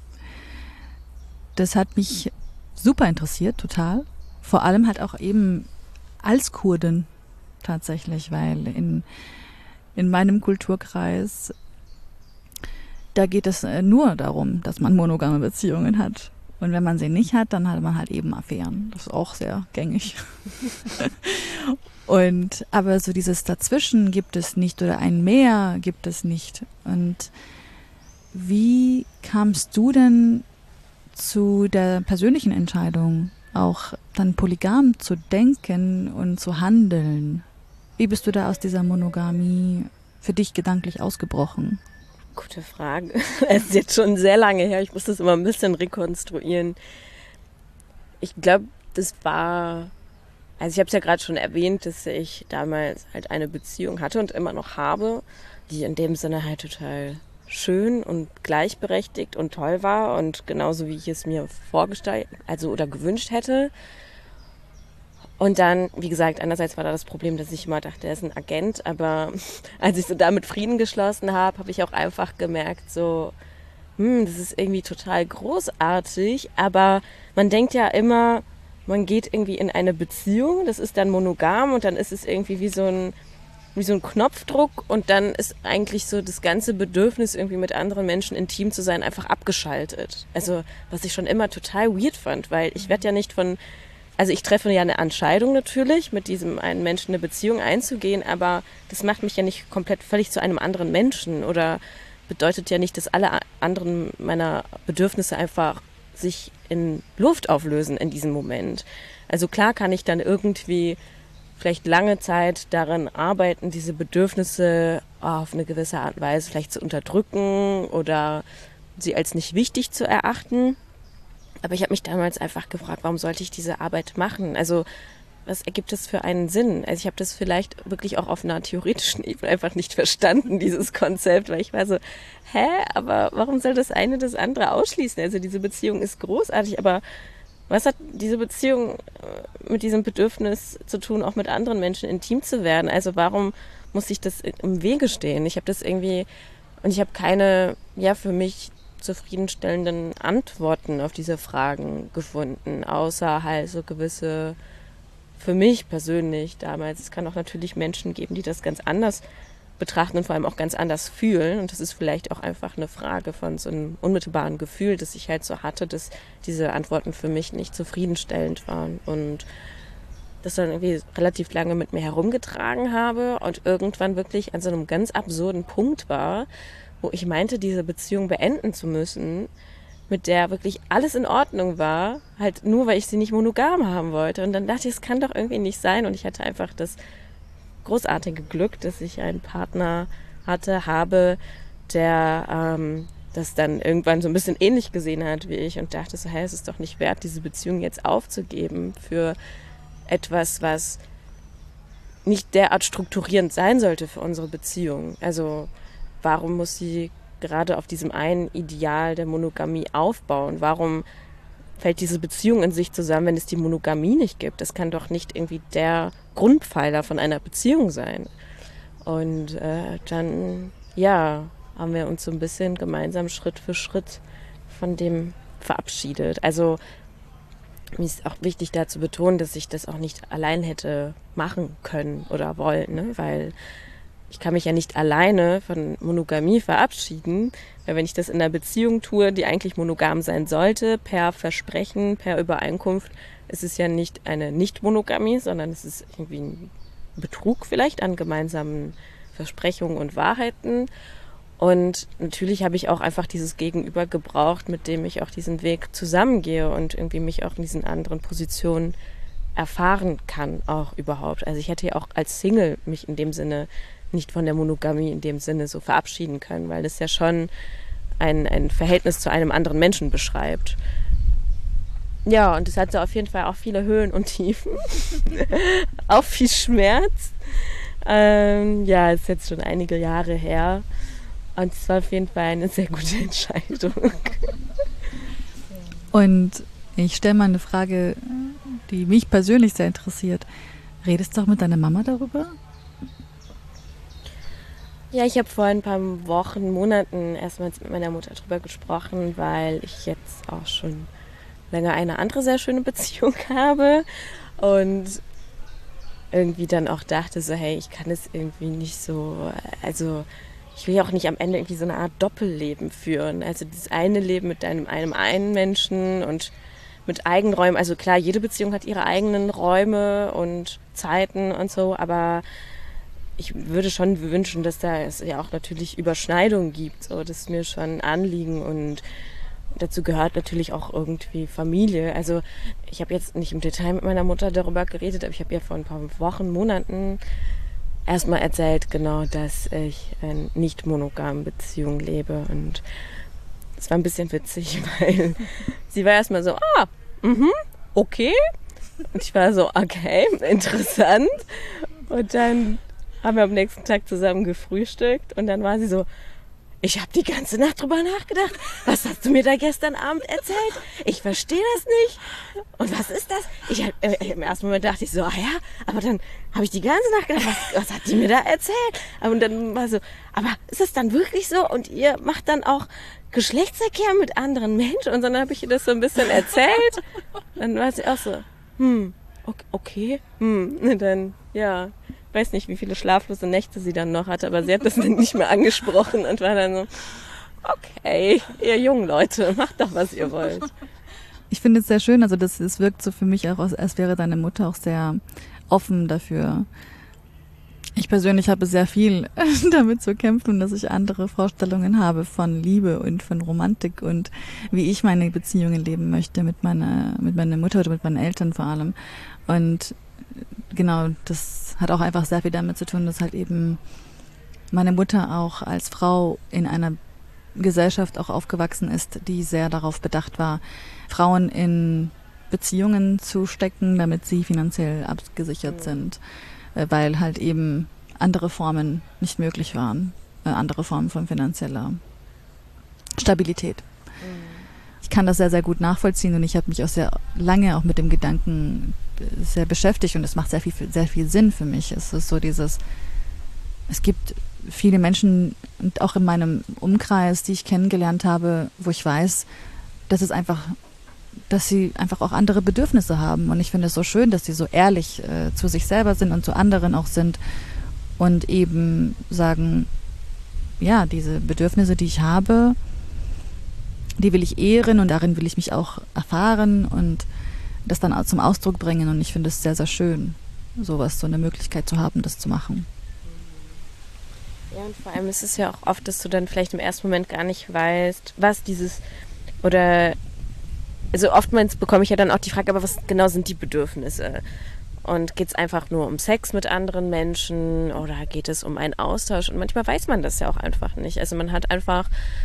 Das hat mich super interessiert, total. Vor allem halt auch eben als Kurdin tatsächlich, weil in meinem Kulturkreis, da geht es nur darum, dass man monogame Beziehungen hat. Und wenn man sie nicht hat, dann hat man halt eben Affären. Das ist auch sehr gängig. Aber so dieses Dazwischen gibt es nicht oder ein Mehr gibt es nicht. Und wie kamst du denn zu der persönlichen Entscheidung, auch dann polygam zu denken und zu handeln? Wie bist du da aus dieser Monogamie für dich gedanklich ausgebrochen? Gute Frage. Es ist jetzt schon sehr lange her. Ich muss das immer ein bisschen rekonstruieren. Ich glaube, das war, also ich habe es ja gerade schon erwähnt, dass ich damals halt eine Beziehung hatte und immer noch habe, die in dem Sinne halt total schön und gleichberechtigt und toll war und genauso wie ich es mir vorgestellt, also oder gewünscht hätte. Und dann, wie gesagt, einerseits war da das Problem, dass ich immer dachte, er ist ein Agent, aber als ich so damit Frieden geschlossen habe, habe ich auch einfach gemerkt, so, das ist irgendwie total großartig, aber man denkt ja immer, man geht irgendwie in eine Beziehung, das ist dann monogam und dann ist es irgendwie wie so ein Knopfdruck und dann ist eigentlich so das ganze Bedürfnis, irgendwie mit anderen Menschen intim zu sein, einfach abgeschaltet. Also, was ich schon immer total weird fand, weil ich werde ja nicht von also ich treffe ja eine Entscheidung natürlich, mit diesem einen Menschen eine Beziehung einzugehen, aber das macht mich ja nicht komplett völlig zu einem anderen Menschen oder bedeutet ja nicht, dass alle anderen meiner Bedürfnisse einfach sich in Luft auflösen in diesem Moment. Also klar kann ich dann irgendwie vielleicht lange Zeit daran arbeiten, diese Bedürfnisse auf eine gewisse Art und Weise vielleicht zu unterdrücken oder sie als nicht wichtig zu erachten. Aber ich habe mich damals einfach gefragt, warum sollte ich diese Arbeit machen? Also was ergibt das für einen Sinn? Also ich habe das vielleicht wirklich auch auf einer theoretischen Ebene einfach nicht verstanden, dieses Konzept, weil ich war so, aber warum soll das eine das andere ausschließen? Also diese Beziehung ist großartig, aber was hat diese Beziehung mit diesem Bedürfnis zu tun, auch mit anderen Menschen intim zu werden? Also warum muss ich das im Wege stehen? Ich habe das irgendwie, und ich habe keine, für mich zufriedenstellenden Antworten auf diese Fragen gefunden, außer halt so gewisse, für mich persönlich damals, es kann auch natürlich Menschen geben, die das ganz anders betrachten und vor allem auch ganz anders fühlen. Und das ist vielleicht auch einfach eine Frage von so einem unmittelbaren Gefühl, das ich halt so hatte, dass diese Antworten für mich nicht zufriedenstellend waren. Und das dann irgendwie relativ lange mit mir herumgetragen habe und irgendwann wirklich an so einem ganz absurden Punkt war, wo ich meinte, diese Beziehung beenden zu müssen, mit der wirklich alles in Ordnung war, halt nur, weil ich sie nicht monogam haben wollte. Und dann dachte ich, es kann doch irgendwie nicht sein. Und ich hatte einfach das großartige Glück, dass ich einen Partner habe, der das dann irgendwann so ein bisschen ähnlich gesehen hat wie ich und dachte so, es ist doch nicht wert, diese Beziehung jetzt aufzugeben für etwas, was nicht derart strukturierend sein sollte für unsere Beziehung. Also warum muss sie gerade auf diesem einen Ideal der Monogamie aufbauen? Warum fällt diese Beziehung in sich zusammen, wenn es die Monogamie nicht gibt? Das kann doch nicht irgendwie der Grundpfeiler von einer Beziehung sein. Und dann, haben wir uns so ein bisschen gemeinsam Schritt für Schritt von dem verabschiedet. Also mir ist auch wichtig, da zu betonen, dass ich das auch nicht allein hätte machen können oder wollen, ne? Weil ich kann mich ja nicht alleine von Monogamie verabschieden, weil wenn ich das in einer Beziehung tue, die eigentlich monogam sein sollte, per Versprechen, per Übereinkunft, ist es ja nicht eine Nicht-Monogamie, sondern es ist irgendwie ein Betrug vielleicht an gemeinsamen Versprechungen und Wahrheiten. Und natürlich habe ich auch einfach dieses Gegenüber gebraucht, mit dem ich auch diesen Weg zusammengehe und irgendwie mich auch in diesen anderen Positionen erfahren kann auch überhaupt. Also ich hätte ja auch als Single mich in dem Sinne nicht von der Monogamie in dem Sinne so verabschieden können, weil das ja schon ein Verhältnis zu einem anderen Menschen beschreibt. Ja, und es hatte auf jeden Fall auch viele Höhen und Tiefen. Auch viel Schmerz. Ist jetzt schon einige Jahre her. Und es war auf jeden Fall eine sehr gute Entscheidung. Und ich stelle mal eine Frage, die mich persönlich sehr interessiert. Redest du auch mit deiner Mama darüber? Ja, ich habe vor ein paar Wochen, Monaten erstmals mit meiner Mutter drüber gesprochen, weil ich jetzt auch schon länger eine andere sehr schöne Beziehung habe und irgendwie dann auch dachte so, ich kann es irgendwie nicht so, also ich will ja auch nicht am Ende irgendwie so eine Art Doppelleben führen. Also das eine Leben mit einem einen Menschen und mit Eigenräumen. Also klar, jede Beziehung hat ihre eigenen Räume und Zeiten und so, aber ich würde schon wünschen, dass da es ja auch natürlich Überschneidungen gibt. So, das ist mir schon ein Anliegen und dazu gehört natürlich auch irgendwie Familie. Also ich habe jetzt nicht im Detail mit meiner Mutter darüber geredet, aber ich habe ihr vor ein paar Wochen, Monaten erstmal erzählt, genau, dass ich in nicht monogamen Beziehungen lebe. Und es war ein bisschen witzig, weil sie war erstmal so, okay. Und ich war so, okay, interessant. Und dann haben wir am nächsten Tag zusammen gefrühstückt und dann war sie so, ich habe die ganze Nacht drüber nachgedacht. Was hast du mir da gestern Abend erzählt? Ich verstehe das nicht. Und was ist das? Im ersten Moment dachte ich so, aber dann habe ich die ganze Nacht gedacht, was hat die mir da erzählt? Und dann war so, aber ist das dann wirklich so? Und ihr macht dann auch Geschlechtsverkehr mit anderen Menschen? Und dann habe ich ihr das so ein bisschen erzählt. Dann war sie auch so, okay. Und dann, ich weiß nicht, wie viele schlaflose Nächte sie dann noch hatte, aber sie hat das dann nicht mehr angesprochen und war dann so, okay, ihr jungen Leute, macht doch, was ihr wollt. Ich finde es sehr schön, also es wirkt so für mich auch, als wäre deine Mutter auch sehr offen dafür. Ich persönlich habe sehr viel damit zu kämpfen, dass ich andere Vorstellungen habe von Liebe und von Romantik und wie ich meine Beziehungen leben möchte mit meiner Mutter oder mit meinen Eltern vor allem. Und genau, das hat auch einfach sehr viel damit zu tun, dass halt eben meine Mutter auch als Frau in einer Gesellschaft auch aufgewachsen ist, die sehr darauf bedacht war, Frauen in Beziehungen zu stecken, damit sie finanziell abgesichert sind, weil halt eben andere Formen nicht möglich waren, andere Formen von finanzieller Stabilität. Ich kann das sehr, sehr gut nachvollziehen und ich habe mich auch sehr lange auch mit dem Gedanken sehr beschäftigt und es macht sehr viel Sinn für mich. Es ist so es gibt viele Menschen und auch in meinem Umkreis, die ich kennengelernt habe, wo ich weiß, dass sie einfach auch andere Bedürfnisse haben. Und ich finde es so schön, dass sie so ehrlich zu sich selber sind und zu anderen auch sind und eben sagen, ja, diese Bedürfnisse, die ich habe, die will ich ehren und darin will ich mich auch erfahren und das dann auch zum Ausdruck bringen. Und ich finde es sehr, sehr schön, so eine Möglichkeit zu haben, das zu machen. Ja, und vor allem ist es ja auch oft, dass du dann vielleicht im ersten Moment gar nicht weißt, also oftmals bekomme ich ja dann auch die Frage, aber was genau sind die Bedürfnisse? Und geht es einfach nur um Sex mit anderen Menschen oder geht es um einen Austausch? Und manchmal weiß man das ja auch einfach nicht. Also man hat einfach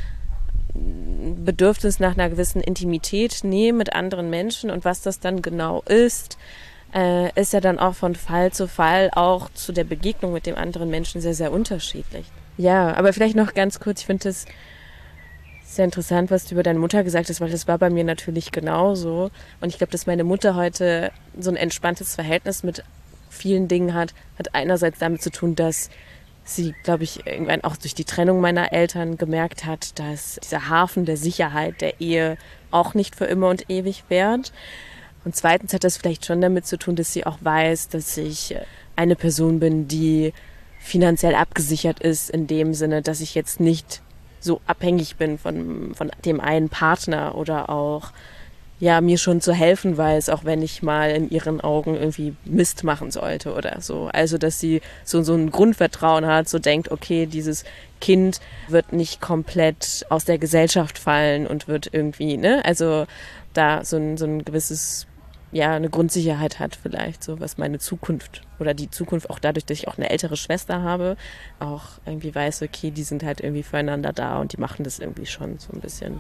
ein Bedürfnis nach einer gewissen Intimität, Nähe mit anderen Menschen und was das dann genau ist ja dann auch von Fall zu Fall auch zu der Begegnung mit dem anderen Menschen sehr, sehr unterschiedlich. Ja, aber vielleicht noch ganz kurz, ich finde das sehr interessant, was du über deine Mutter gesagt hast, weil das war bei mir natürlich genauso. Und ich glaube, dass meine Mutter heute so ein entspanntes Verhältnis mit vielen Dingen hat einerseits damit zu tun, dass sie, glaube ich, irgendwann auch durch die Trennung meiner Eltern gemerkt hat, dass dieser Hafen der Sicherheit der Ehe auch nicht für immer und ewig währt. Und zweitens hat das vielleicht schon damit zu tun, dass sie auch weiß, dass ich eine Person bin, die finanziell abgesichert ist, in dem Sinne, dass ich jetzt nicht so abhängig bin von dem einen Partner oder auch ja mir schon zu helfen weiß, auch wenn ich mal in ihren Augen irgendwie Mist machen sollte oder so. Also dass sie so ein Grundvertrauen hat, so denkt, okay, dieses Kind wird nicht komplett aus der Gesellschaft fallen und wird irgendwie, also da so ein gewisses, ja, eine Grundsicherheit hat vielleicht, so was meine Zukunft oder die Zukunft, auch dadurch, dass ich auch eine ältere Schwester habe, auch irgendwie weiß, okay, die sind halt irgendwie füreinander da und die machen das irgendwie schon so ein bisschen.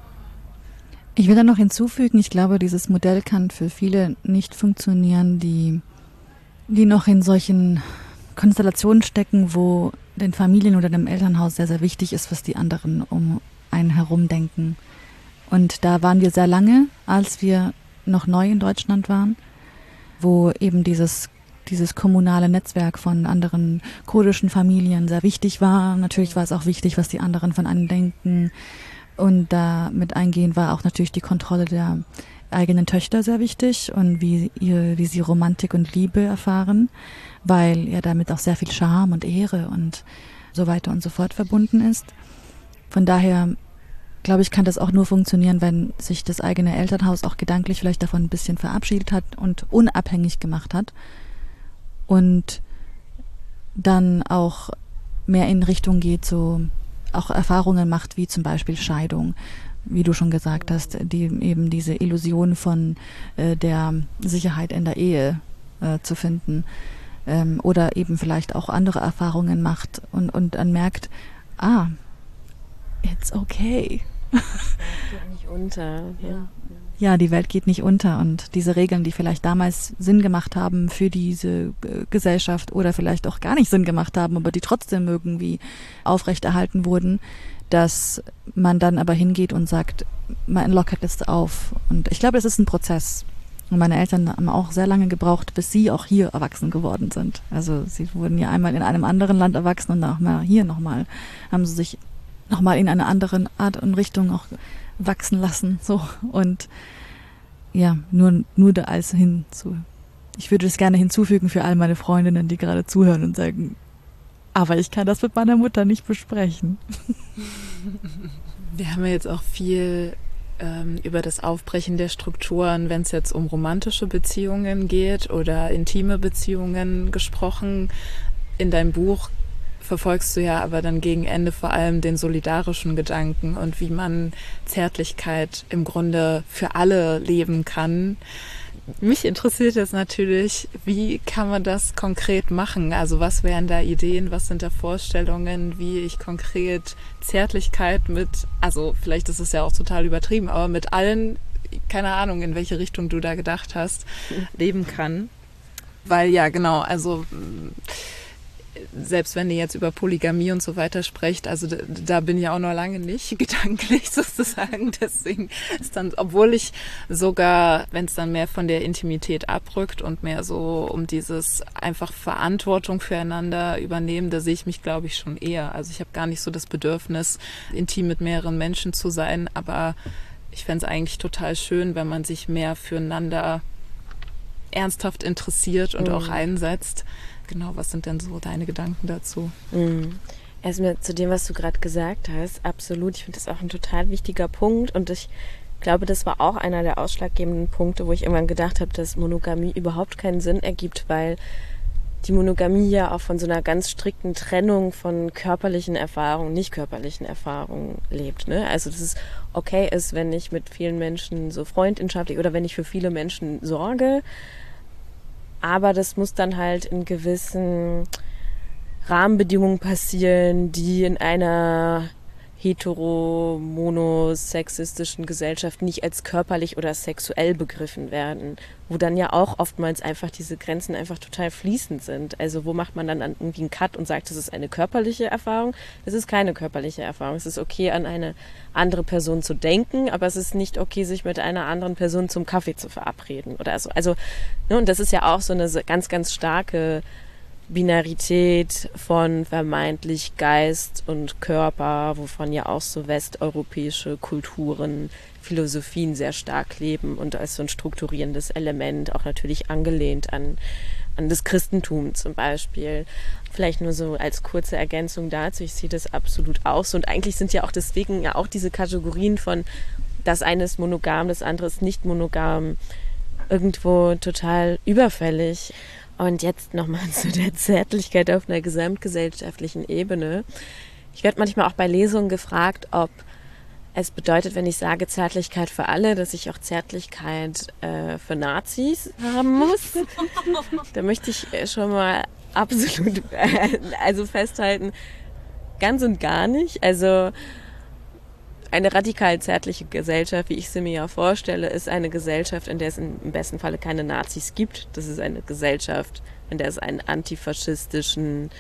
Ich will da noch hinzufügen, ich glaube, dieses Modell kann für viele nicht funktionieren, die noch in solchen Konstellationen stecken, wo den Familien oder dem Elternhaus sehr, sehr wichtig ist, was die anderen um einen herum denken. Und da waren wir sehr lange, als wir noch neu in Deutschland waren, wo eben dieses kommunale Netzwerk von anderen kurdischen Familien sehr wichtig war. Natürlich war es auch wichtig, was die anderen von einem denken. Und da mit eingehen war auch natürlich die Kontrolle der eigenen Töchter sehr wichtig und wie sie Romantik und Liebe erfahren, weil ja damit auch sehr viel Scham und Ehre und so weiter und so fort verbunden ist. Von daher glaube ich, kann das auch nur funktionieren, wenn sich das eigene Elternhaus auch gedanklich vielleicht davon ein bisschen verabschiedet hat und unabhängig gemacht hat und dann auch mehr in Richtung geht, so auch Erfahrungen macht, wie zum Beispiel Scheidung, wie du schon gesagt hast, die eben diese Illusion von der Sicherheit in der Ehe zu finden oder eben vielleicht auch andere Erfahrungen macht und dann merkt, it's okay. Geht nicht unter. Ja, die Welt geht nicht unter und diese Regeln, die vielleicht damals Sinn gemacht haben für diese Gesellschaft oder vielleicht auch gar nicht Sinn gemacht haben, aber die trotzdem irgendwie aufrechterhalten wurden, dass man dann aber hingeht und sagt, man lockert es auf. Und ich glaube, das ist ein Prozess. Und meine Eltern haben auch sehr lange gebraucht, bis sie auch hier erwachsen geworden sind. Also sie wurden ja einmal in einem anderen Land erwachsen und auch mal hier nochmal, haben sie sich nochmal in einer anderen Art und Richtung auch wachsen lassen, so. Und ja, nur da als hinzu. Ich würde es gerne hinzufügen für all meine Freundinnen, die gerade zuhören und sagen, aber ich kann das mit meiner Mutter nicht besprechen. Wir haben ja jetzt auch viel über das Aufbrechen der Strukturen, wenn es jetzt um romantische Beziehungen geht oder intime Beziehungen gesprochen. In deinem Buch verfolgst du ja aber dann gegen Ende vor allem den solidarischen Gedanken und wie man Zärtlichkeit im Grunde für alle leben kann. Mich interessiert jetzt natürlich, wie kann man das konkret machen? Also was wären da Ideen, was sind da Vorstellungen, wie ich konkret Zärtlichkeit mit, also vielleicht ist es ja auch total übertrieben, aber mit allen, keine Ahnung, in welche Richtung du da gedacht hast, leben kann. Weil ja, genau, also selbst wenn ihr jetzt über Polygamie und so weiter sprecht, also da bin ich auch noch lange nicht gedanklich sozusagen. Deswegen ist dann, obwohl ich sogar, wenn es dann mehr von der Intimität abrückt und mehr so um dieses einfach Verantwortung füreinander übernehmen, da sehe ich mich, glaube ich, schon eher. Also ich habe gar nicht so das Bedürfnis, intim mit mehreren Menschen zu sein, aber ich fände es eigentlich total schön, wenn man sich mehr füreinander ernsthaft interessiert und auch einsetzt. Genau, was sind denn so deine Gedanken dazu? Erstmal zu dem, was du gerade gesagt hast, absolut. Ich finde das auch ein total wichtiger Punkt und ich glaube, das war auch einer der ausschlaggebenden Punkte, wo ich irgendwann gedacht habe, dass Monogamie überhaupt keinen Sinn ergibt, weil die Monogamie ja auch von so einer ganz strikten Trennung von körperlichen Erfahrungen, nicht körperlichen Erfahrungen lebt. Ne? Also dass es okay ist, wenn ich mit vielen Menschen so freundschaftlich oder wenn ich für viele Menschen sorge, aber das muss dann halt in gewissen Rahmenbedingungen passieren, die in einer hetero-monosexistischen Gesellschaft nicht als körperlich oder sexuell begriffen werden, wo dann ja auch oftmals einfach diese Grenzen einfach total fließend sind. Also wo macht man dann irgendwie einen Cut und sagt, das ist eine körperliche Erfahrung? Das ist keine körperliche Erfahrung. Es ist okay, an eine andere Person zu denken, aber es ist nicht okay, sich mit einer anderen Person zum Kaffee zu verabreden oder so. Also, ne, und das ist ja auch so eine ganz, ganz starke Binarität von vermeintlich Geist und Körper, wovon ja auch so westeuropäische Kulturen, Philosophien sehr stark leben und als so ein strukturierendes Element, auch natürlich angelehnt an das Christentum zum Beispiel. Vielleicht nur so als kurze Ergänzung dazu, ich sehe das absolut auch so. Und eigentlich sind ja auch deswegen ja auch diese Kategorien von das eine ist monogam, das andere ist nicht monogam irgendwo total überfällig. Und jetzt nochmal zu der Zärtlichkeit auf einer gesamtgesellschaftlichen Ebene. Ich werde manchmal auch bei Lesungen gefragt, ob es bedeutet, wenn ich sage Zärtlichkeit für alle, dass ich auch Zärtlichkeit für Nazis haben muss. Da möchte ich schon mal absolut also festhalten, ganz und gar nicht. Also eine radikal zärtliche Gesellschaft, wie ich sie mir ja vorstelle, ist eine Gesellschaft, in der es im besten Falle keine Nazis gibt. Das ist eine Gesellschaft, in der es einen antifaschistischen,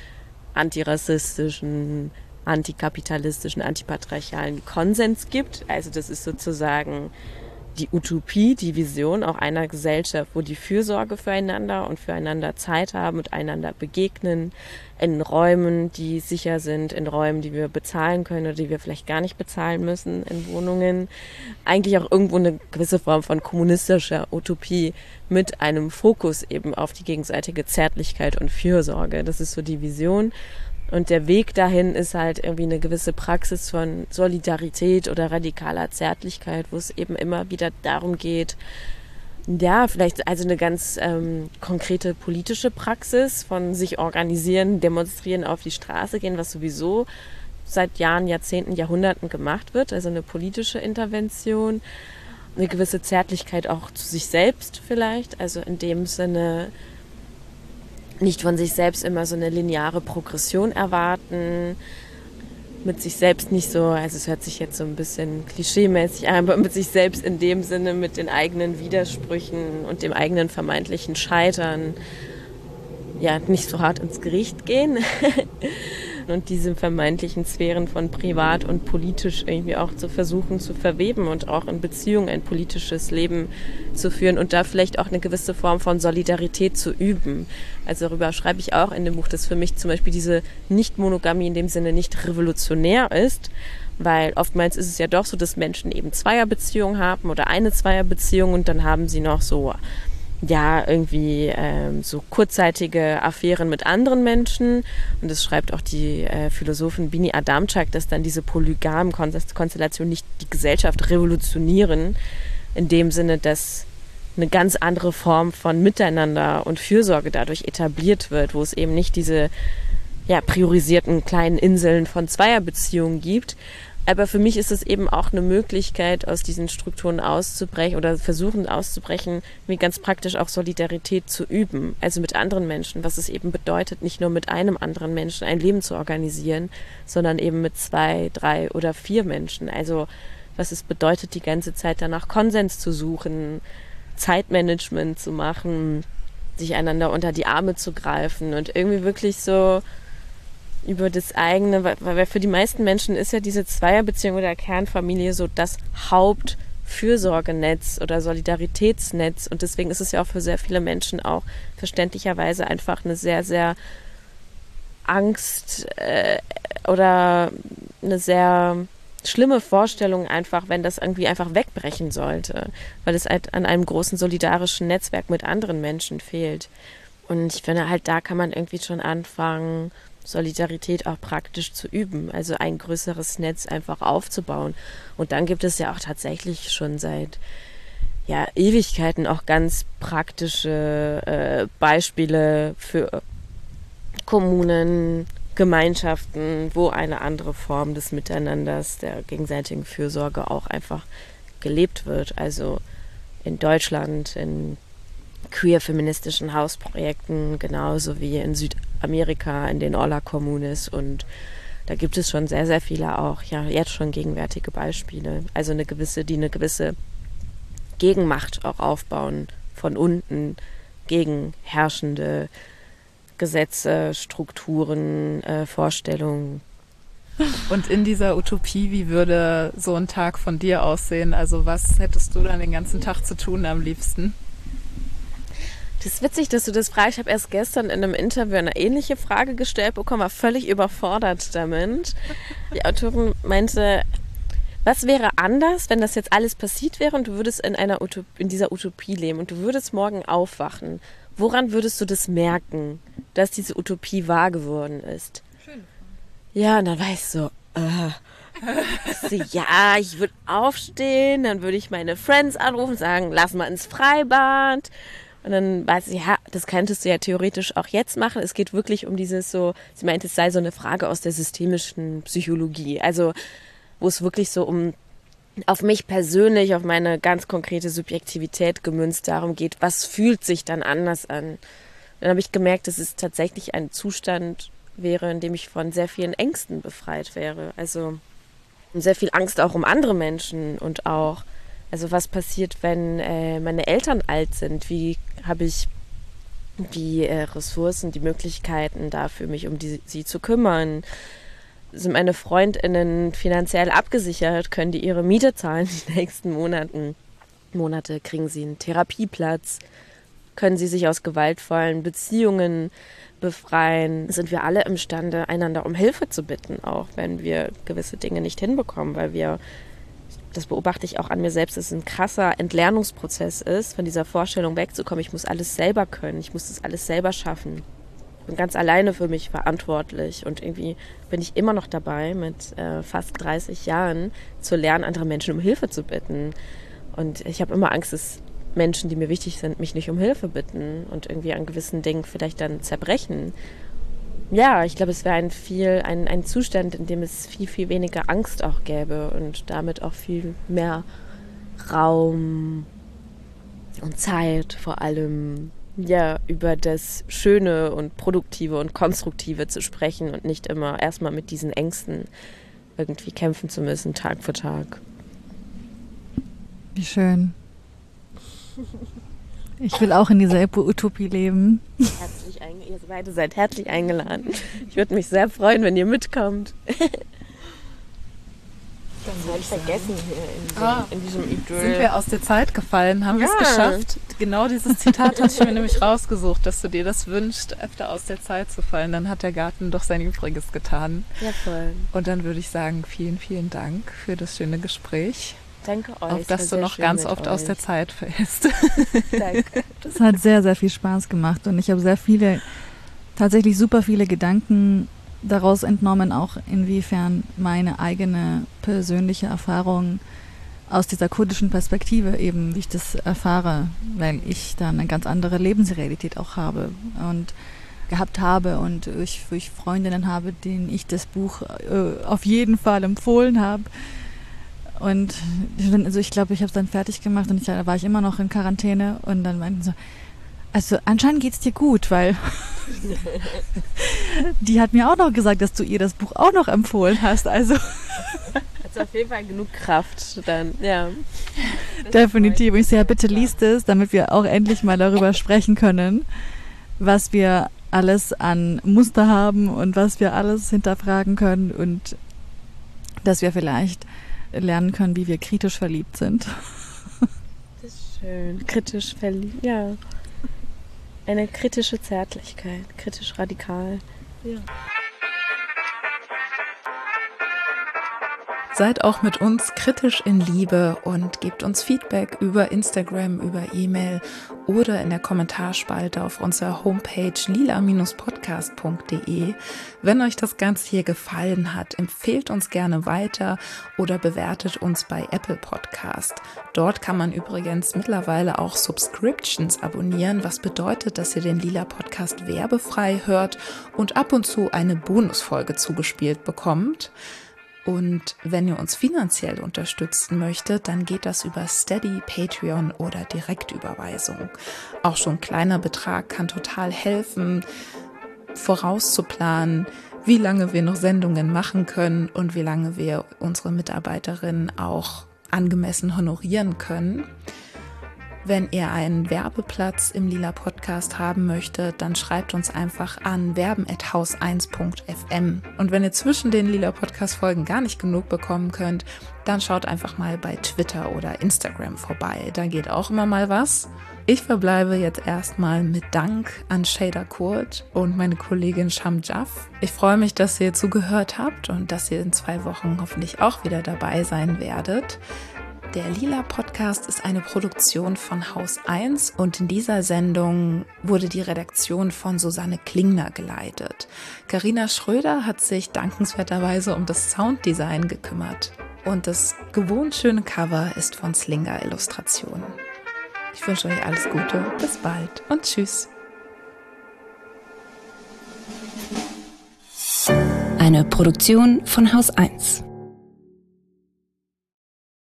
antirassistischen, antikapitalistischen, antipatriarchalen Konsens gibt. Also das ist sozusagen die Utopie, die Vision auch einer Gesellschaft, wo die Fürsorge füreinander und füreinander Zeit haben und einander begegnen, in Räumen, die sicher sind, in Räumen, die wir bezahlen können oder die wir vielleicht gar nicht bezahlen müssen, in Wohnungen. Eigentlich auch irgendwo eine gewisse Form von kommunistischer Utopie mit einem Fokus eben auf die gegenseitige Zärtlichkeit und Fürsorge. Das ist so die Vision. Und der Weg dahin ist halt irgendwie eine gewisse Praxis von Solidarität oder radikaler Zärtlichkeit, wo es eben immer wieder darum geht, ja, vielleicht also eine ganz konkrete politische Praxis von sich organisieren, demonstrieren, auf die Straße gehen, was sowieso seit Jahren, Jahrzehnten, Jahrhunderten gemacht wird, also eine politische Intervention, eine gewisse Zärtlichkeit auch zu sich selbst vielleicht, also in dem Sinne nicht von sich selbst immer so eine lineare Progression erwarten, mit sich selbst nicht so, also es hört sich jetzt so ein bisschen klischeemäßig an, aber mit sich selbst in dem Sinne mit den eigenen Widersprüchen und dem eigenen vermeintlichen Scheitern, ja, nicht so hart ins Gericht gehen und diese vermeintlichen Sphären von privat und politisch irgendwie auch zu versuchen zu verweben und auch in Beziehung ein politisches Leben zu führen und da vielleicht auch eine gewisse Form von Solidarität zu üben. Also darüber schreibe ich auch in dem Buch, dass für mich zum Beispiel diese Nicht-Monogamie in dem Sinne nicht revolutionär ist, weil oftmals ist es ja doch so, dass Menschen eben Zweierbeziehungen haben oder eine Zweierbeziehung und dann haben sie noch so irgendwie so kurzzeitige Affären mit anderen Menschen. Und das schreibt auch die Philosophin Bini Adamczak, dass dann diese polygamen Konstellationen nicht die Gesellschaft revolutionieren, in dem Sinne, dass eine ganz andere Form von Miteinander und Fürsorge dadurch etabliert wird, wo es eben nicht diese priorisierten kleinen Inseln von Zweierbeziehungen gibt. Aber für mich ist es eben auch eine Möglichkeit, aus diesen Strukturen auszubrechen oder versuchen auszubrechen, wie ganz praktisch auch Solidarität zu üben, also mit anderen Menschen, was es eben bedeutet, nicht nur mit einem anderen Menschen ein Leben zu organisieren, sondern eben mit 2, 3 oder 4 Menschen. Also was es bedeutet, die ganze Zeit danach Konsens zu suchen, Zeitmanagement zu machen, sich einander unter die Arme zu greifen und irgendwie wirklich so über das eigene, weil für die meisten Menschen ist ja diese Zweierbeziehung oder Kernfamilie so das Hauptfürsorgenetz oder Solidaritätsnetz und deswegen ist es ja auch für sehr viele Menschen auch verständlicherweise einfach eine sehr, sehr Angst oder eine sehr schlimme Vorstellung einfach, wenn das irgendwie einfach wegbrechen sollte, weil es halt an einem großen solidarischen Netzwerk mit anderen Menschen fehlt. Und ich finde halt, da kann man irgendwie schon anfangen, Solidarität auch praktisch zu üben, also ein größeres Netz einfach aufzubauen. Und dann gibt es ja auch tatsächlich schon seit Ewigkeiten auch ganz praktische Beispiele für Kommunen, Gemeinschaften, wo eine andere Form des Miteinanders, der gegenseitigen Fürsorge auch einfach gelebt wird. Also in Deutschland, in queer-feministischen Hausprojekten, genauso wie in Südamerika, in den Orla-Kommunes. Und da gibt es schon sehr, sehr viele auch, jetzt schon gegenwärtige Beispiele. Also die eine gewisse Gegenmacht auch aufbauen, von unten gegen herrschende Gesetze, Strukturen, Vorstellungen. Und in dieser Utopie, wie würde so ein Tag von dir aussehen? Also was hättest du dann den ganzen Tag zu tun am liebsten? Das ist witzig, dass du das fragst. Ich habe erst gestern in einem Interview eine ähnliche Frage gestellt bekommen, war völlig überfordert damit. Die Autorin meinte, was wäre anders, wenn das jetzt alles passiert wäre und du würdest in dieser Utopie leben und du würdest morgen aufwachen? Woran würdest du das merken, dass diese Utopie wahr geworden ist? Schön. Ja, und dann war ich so, ich würde aufstehen, dann würde ich meine Friends anrufen und sagen, lass mal ins Freibad. Und dann weiß ich, das könntest du ja theoretisch auch jetzt machen. Es geht wirklich um dieses so, sie meint, es sei so eine Frage aus der systemischen Psychologie. Also, wo es wirklich so auf mich persönlich, auf meine ganz konkrete Subjektivität gemünzt darum geht, was fühlt sich dann anders an. Dann habe ich gemerkt, dass es tatsächlich ein Zustand wäre, in dem ich von sehr vielen Ängsten befreit wäre. Also sehr viel Angst auch um andere Menschen und auch, also was passiert, wenn meine Eltern alt sind? Wie habe ich die Ressourcen, die Möglichkeiten dafür, mich um sie zu kümmern? Sind meine FreundInnen finanziell abgesichert? Können die ihre Miete zahlen die nächsten Monate? Kriegen sie einen Therapieplatz? Können sie sich aus gewaltvollen Beziehungen befreien? Sind wir alle imstande, einander um Hilfe zu bitten, auch wenn wir gewisse Dinge nicht hinbekommen, weil das beobachte ich auch an mir selbst, dass es ein krasser Entlernungsprozess ist, von dieser Vorstellung wegzukommen, ich muss alles selber können, ich muss das alles selber schaffen. Bin ganz alleine für mich verantwortlich und irgendwie bin ich immer noch dabei, mit fast 30 Jahren zu lernen, andere Menschen um Hilfe zu bitten. Und ich habe immer Angst, dass Menschen, die mir wichtig sind, mich nicht um Hilfe bitten und irgendwie an gewissen Dingen vielleicht dann zerbrechen. Ja, ich glaube, es wäre ein Zustand, in dem es viel, viel weniger Angst auch gäbe und damit auch viel mehr Raum und Zeit vor allem, über das Schöne und Produktive und Konstruktive zu sprechen und nicht immer erstmal mit diesen Ängsten irgendwie kämpfen zu müssen, Tag für Tag. Wie schön. Ich will auch in dieser Utopie leben. Ihr beide seid herzlich eingeladen. Ich würde mich sehr freuen, wenn ihr mitkommt. Das habe ich vergessen hier in diesem Idyll. Sind wir aus der Zeit gefallen? Haben wir es geschafft? Genau dieses Zitat hatte ich mir nämlich rausgesucht, dass du dir das wünschst, öfter aus der Zeit zu fallen. Dann hat der Garten doch sein Übriges getan. Ja, voll. Und dann würde ich sagen, vielen, vielen Dank für das schöne Gespräch. Danke euch. Auf dass du noch ganz oft aus der Zeit fällst. Danke. Das hat sehr, sehr viel Spaß gemacht und ich habe tatsächlich super viele Gedanken daraus entnommen, auch inwiefern meine eigene persönliche Erfahrung aus dieser kurdischen Perspektive eben, wie ich das erfahre, weil ich da eine ganz andere Lebensrealität auch habe und gehabt habe und ich Freundinnen habe, denen ich das Buch auf jeden Fall empfohlen habe. Und also ich glaube, ich habe es dann fertig gemacht und da war ich immer noch in Quarantäne und dann meinten so, also anscheinend geht's dir gut, weil die hat mir auch noch gesagt, dass du ihr das Buch auch noch empfohlen hast, also Hat auf jeden Fall genug Kraft dann, ja. Definitiv. Ich sage, ja, bitte liest es, damit wir auch endlich mal darüber sprechen können, was wir alles an Muster haben und was wir alles hinterfragen können und dass wir vielleicht lernen können, wie wir kritisch verliebt sind. Das ist schön. Kritisch verliebt, ja. Eine kritische Zärtlichkeit, kritisch radikal. Ja. Seid auch mit uns kritisch in Liebe und gebt uns Feedback über Instagram, über E-Mail oder in der Kommentarspalte auf unserer Homepage lila-podcast.de. Wenn euch das Ganze hier gefallen hat, empfehlt uns gerne weiter oder bewertet uns bei Apple Podcast. Dort kann man übrigens mittlerweile auch Subscriptions abonnieren, was bedeutet, dass ihr den Lila Podcast werbefrei hört und ab und zu eine Bonusfolge zugespielt bekommt. Und wenn ihr uns finanziell unterstützen möchtet, dann geht das über Steady, Patreon oder Direktüberweisung. Auch schon ein kleiner Betrag kann total helfen, vorauszuplanen, wie lange wir noch Sendungen machen können und wie lange wir unsere Mitarbeiterinnen auch angemessen honorieren können. Wenn ihr einen Werbeplatz im Lila Podcast haben möchtet, dann schreibt uns einfach an werben@haus1.fm. Und wenn ihr zwischen den Lila Podcast Folgen gar nicht genug bekommen könnt, dann schaut einfach mal bei Twitter oder Instagram vorbei. Da geht auch immer mal was. Ich verbleibe jetzt erstmal mit Dank an Shayda Kurt und meine Kollegin Sham Jaff. Ich freue mich, dass ihr zugehört habt und dass ihr in 2 Wochen hoffentlich auch wieder dabei sein werdet. Der Lila Podcast ist eine Produktion von Haus 1 und in dieser Sendung wurde die Redaktion von Susanne Klingner geleitet. Carina Schröder hat sich dankenswerterweise um das Sounddesign gekümmert und das gewohnt schöne Cover ist von Slinger Illustrationen. Ich wünsche euch alles Gute, bis bald und tschüss. Eine Produktion von Haus 1.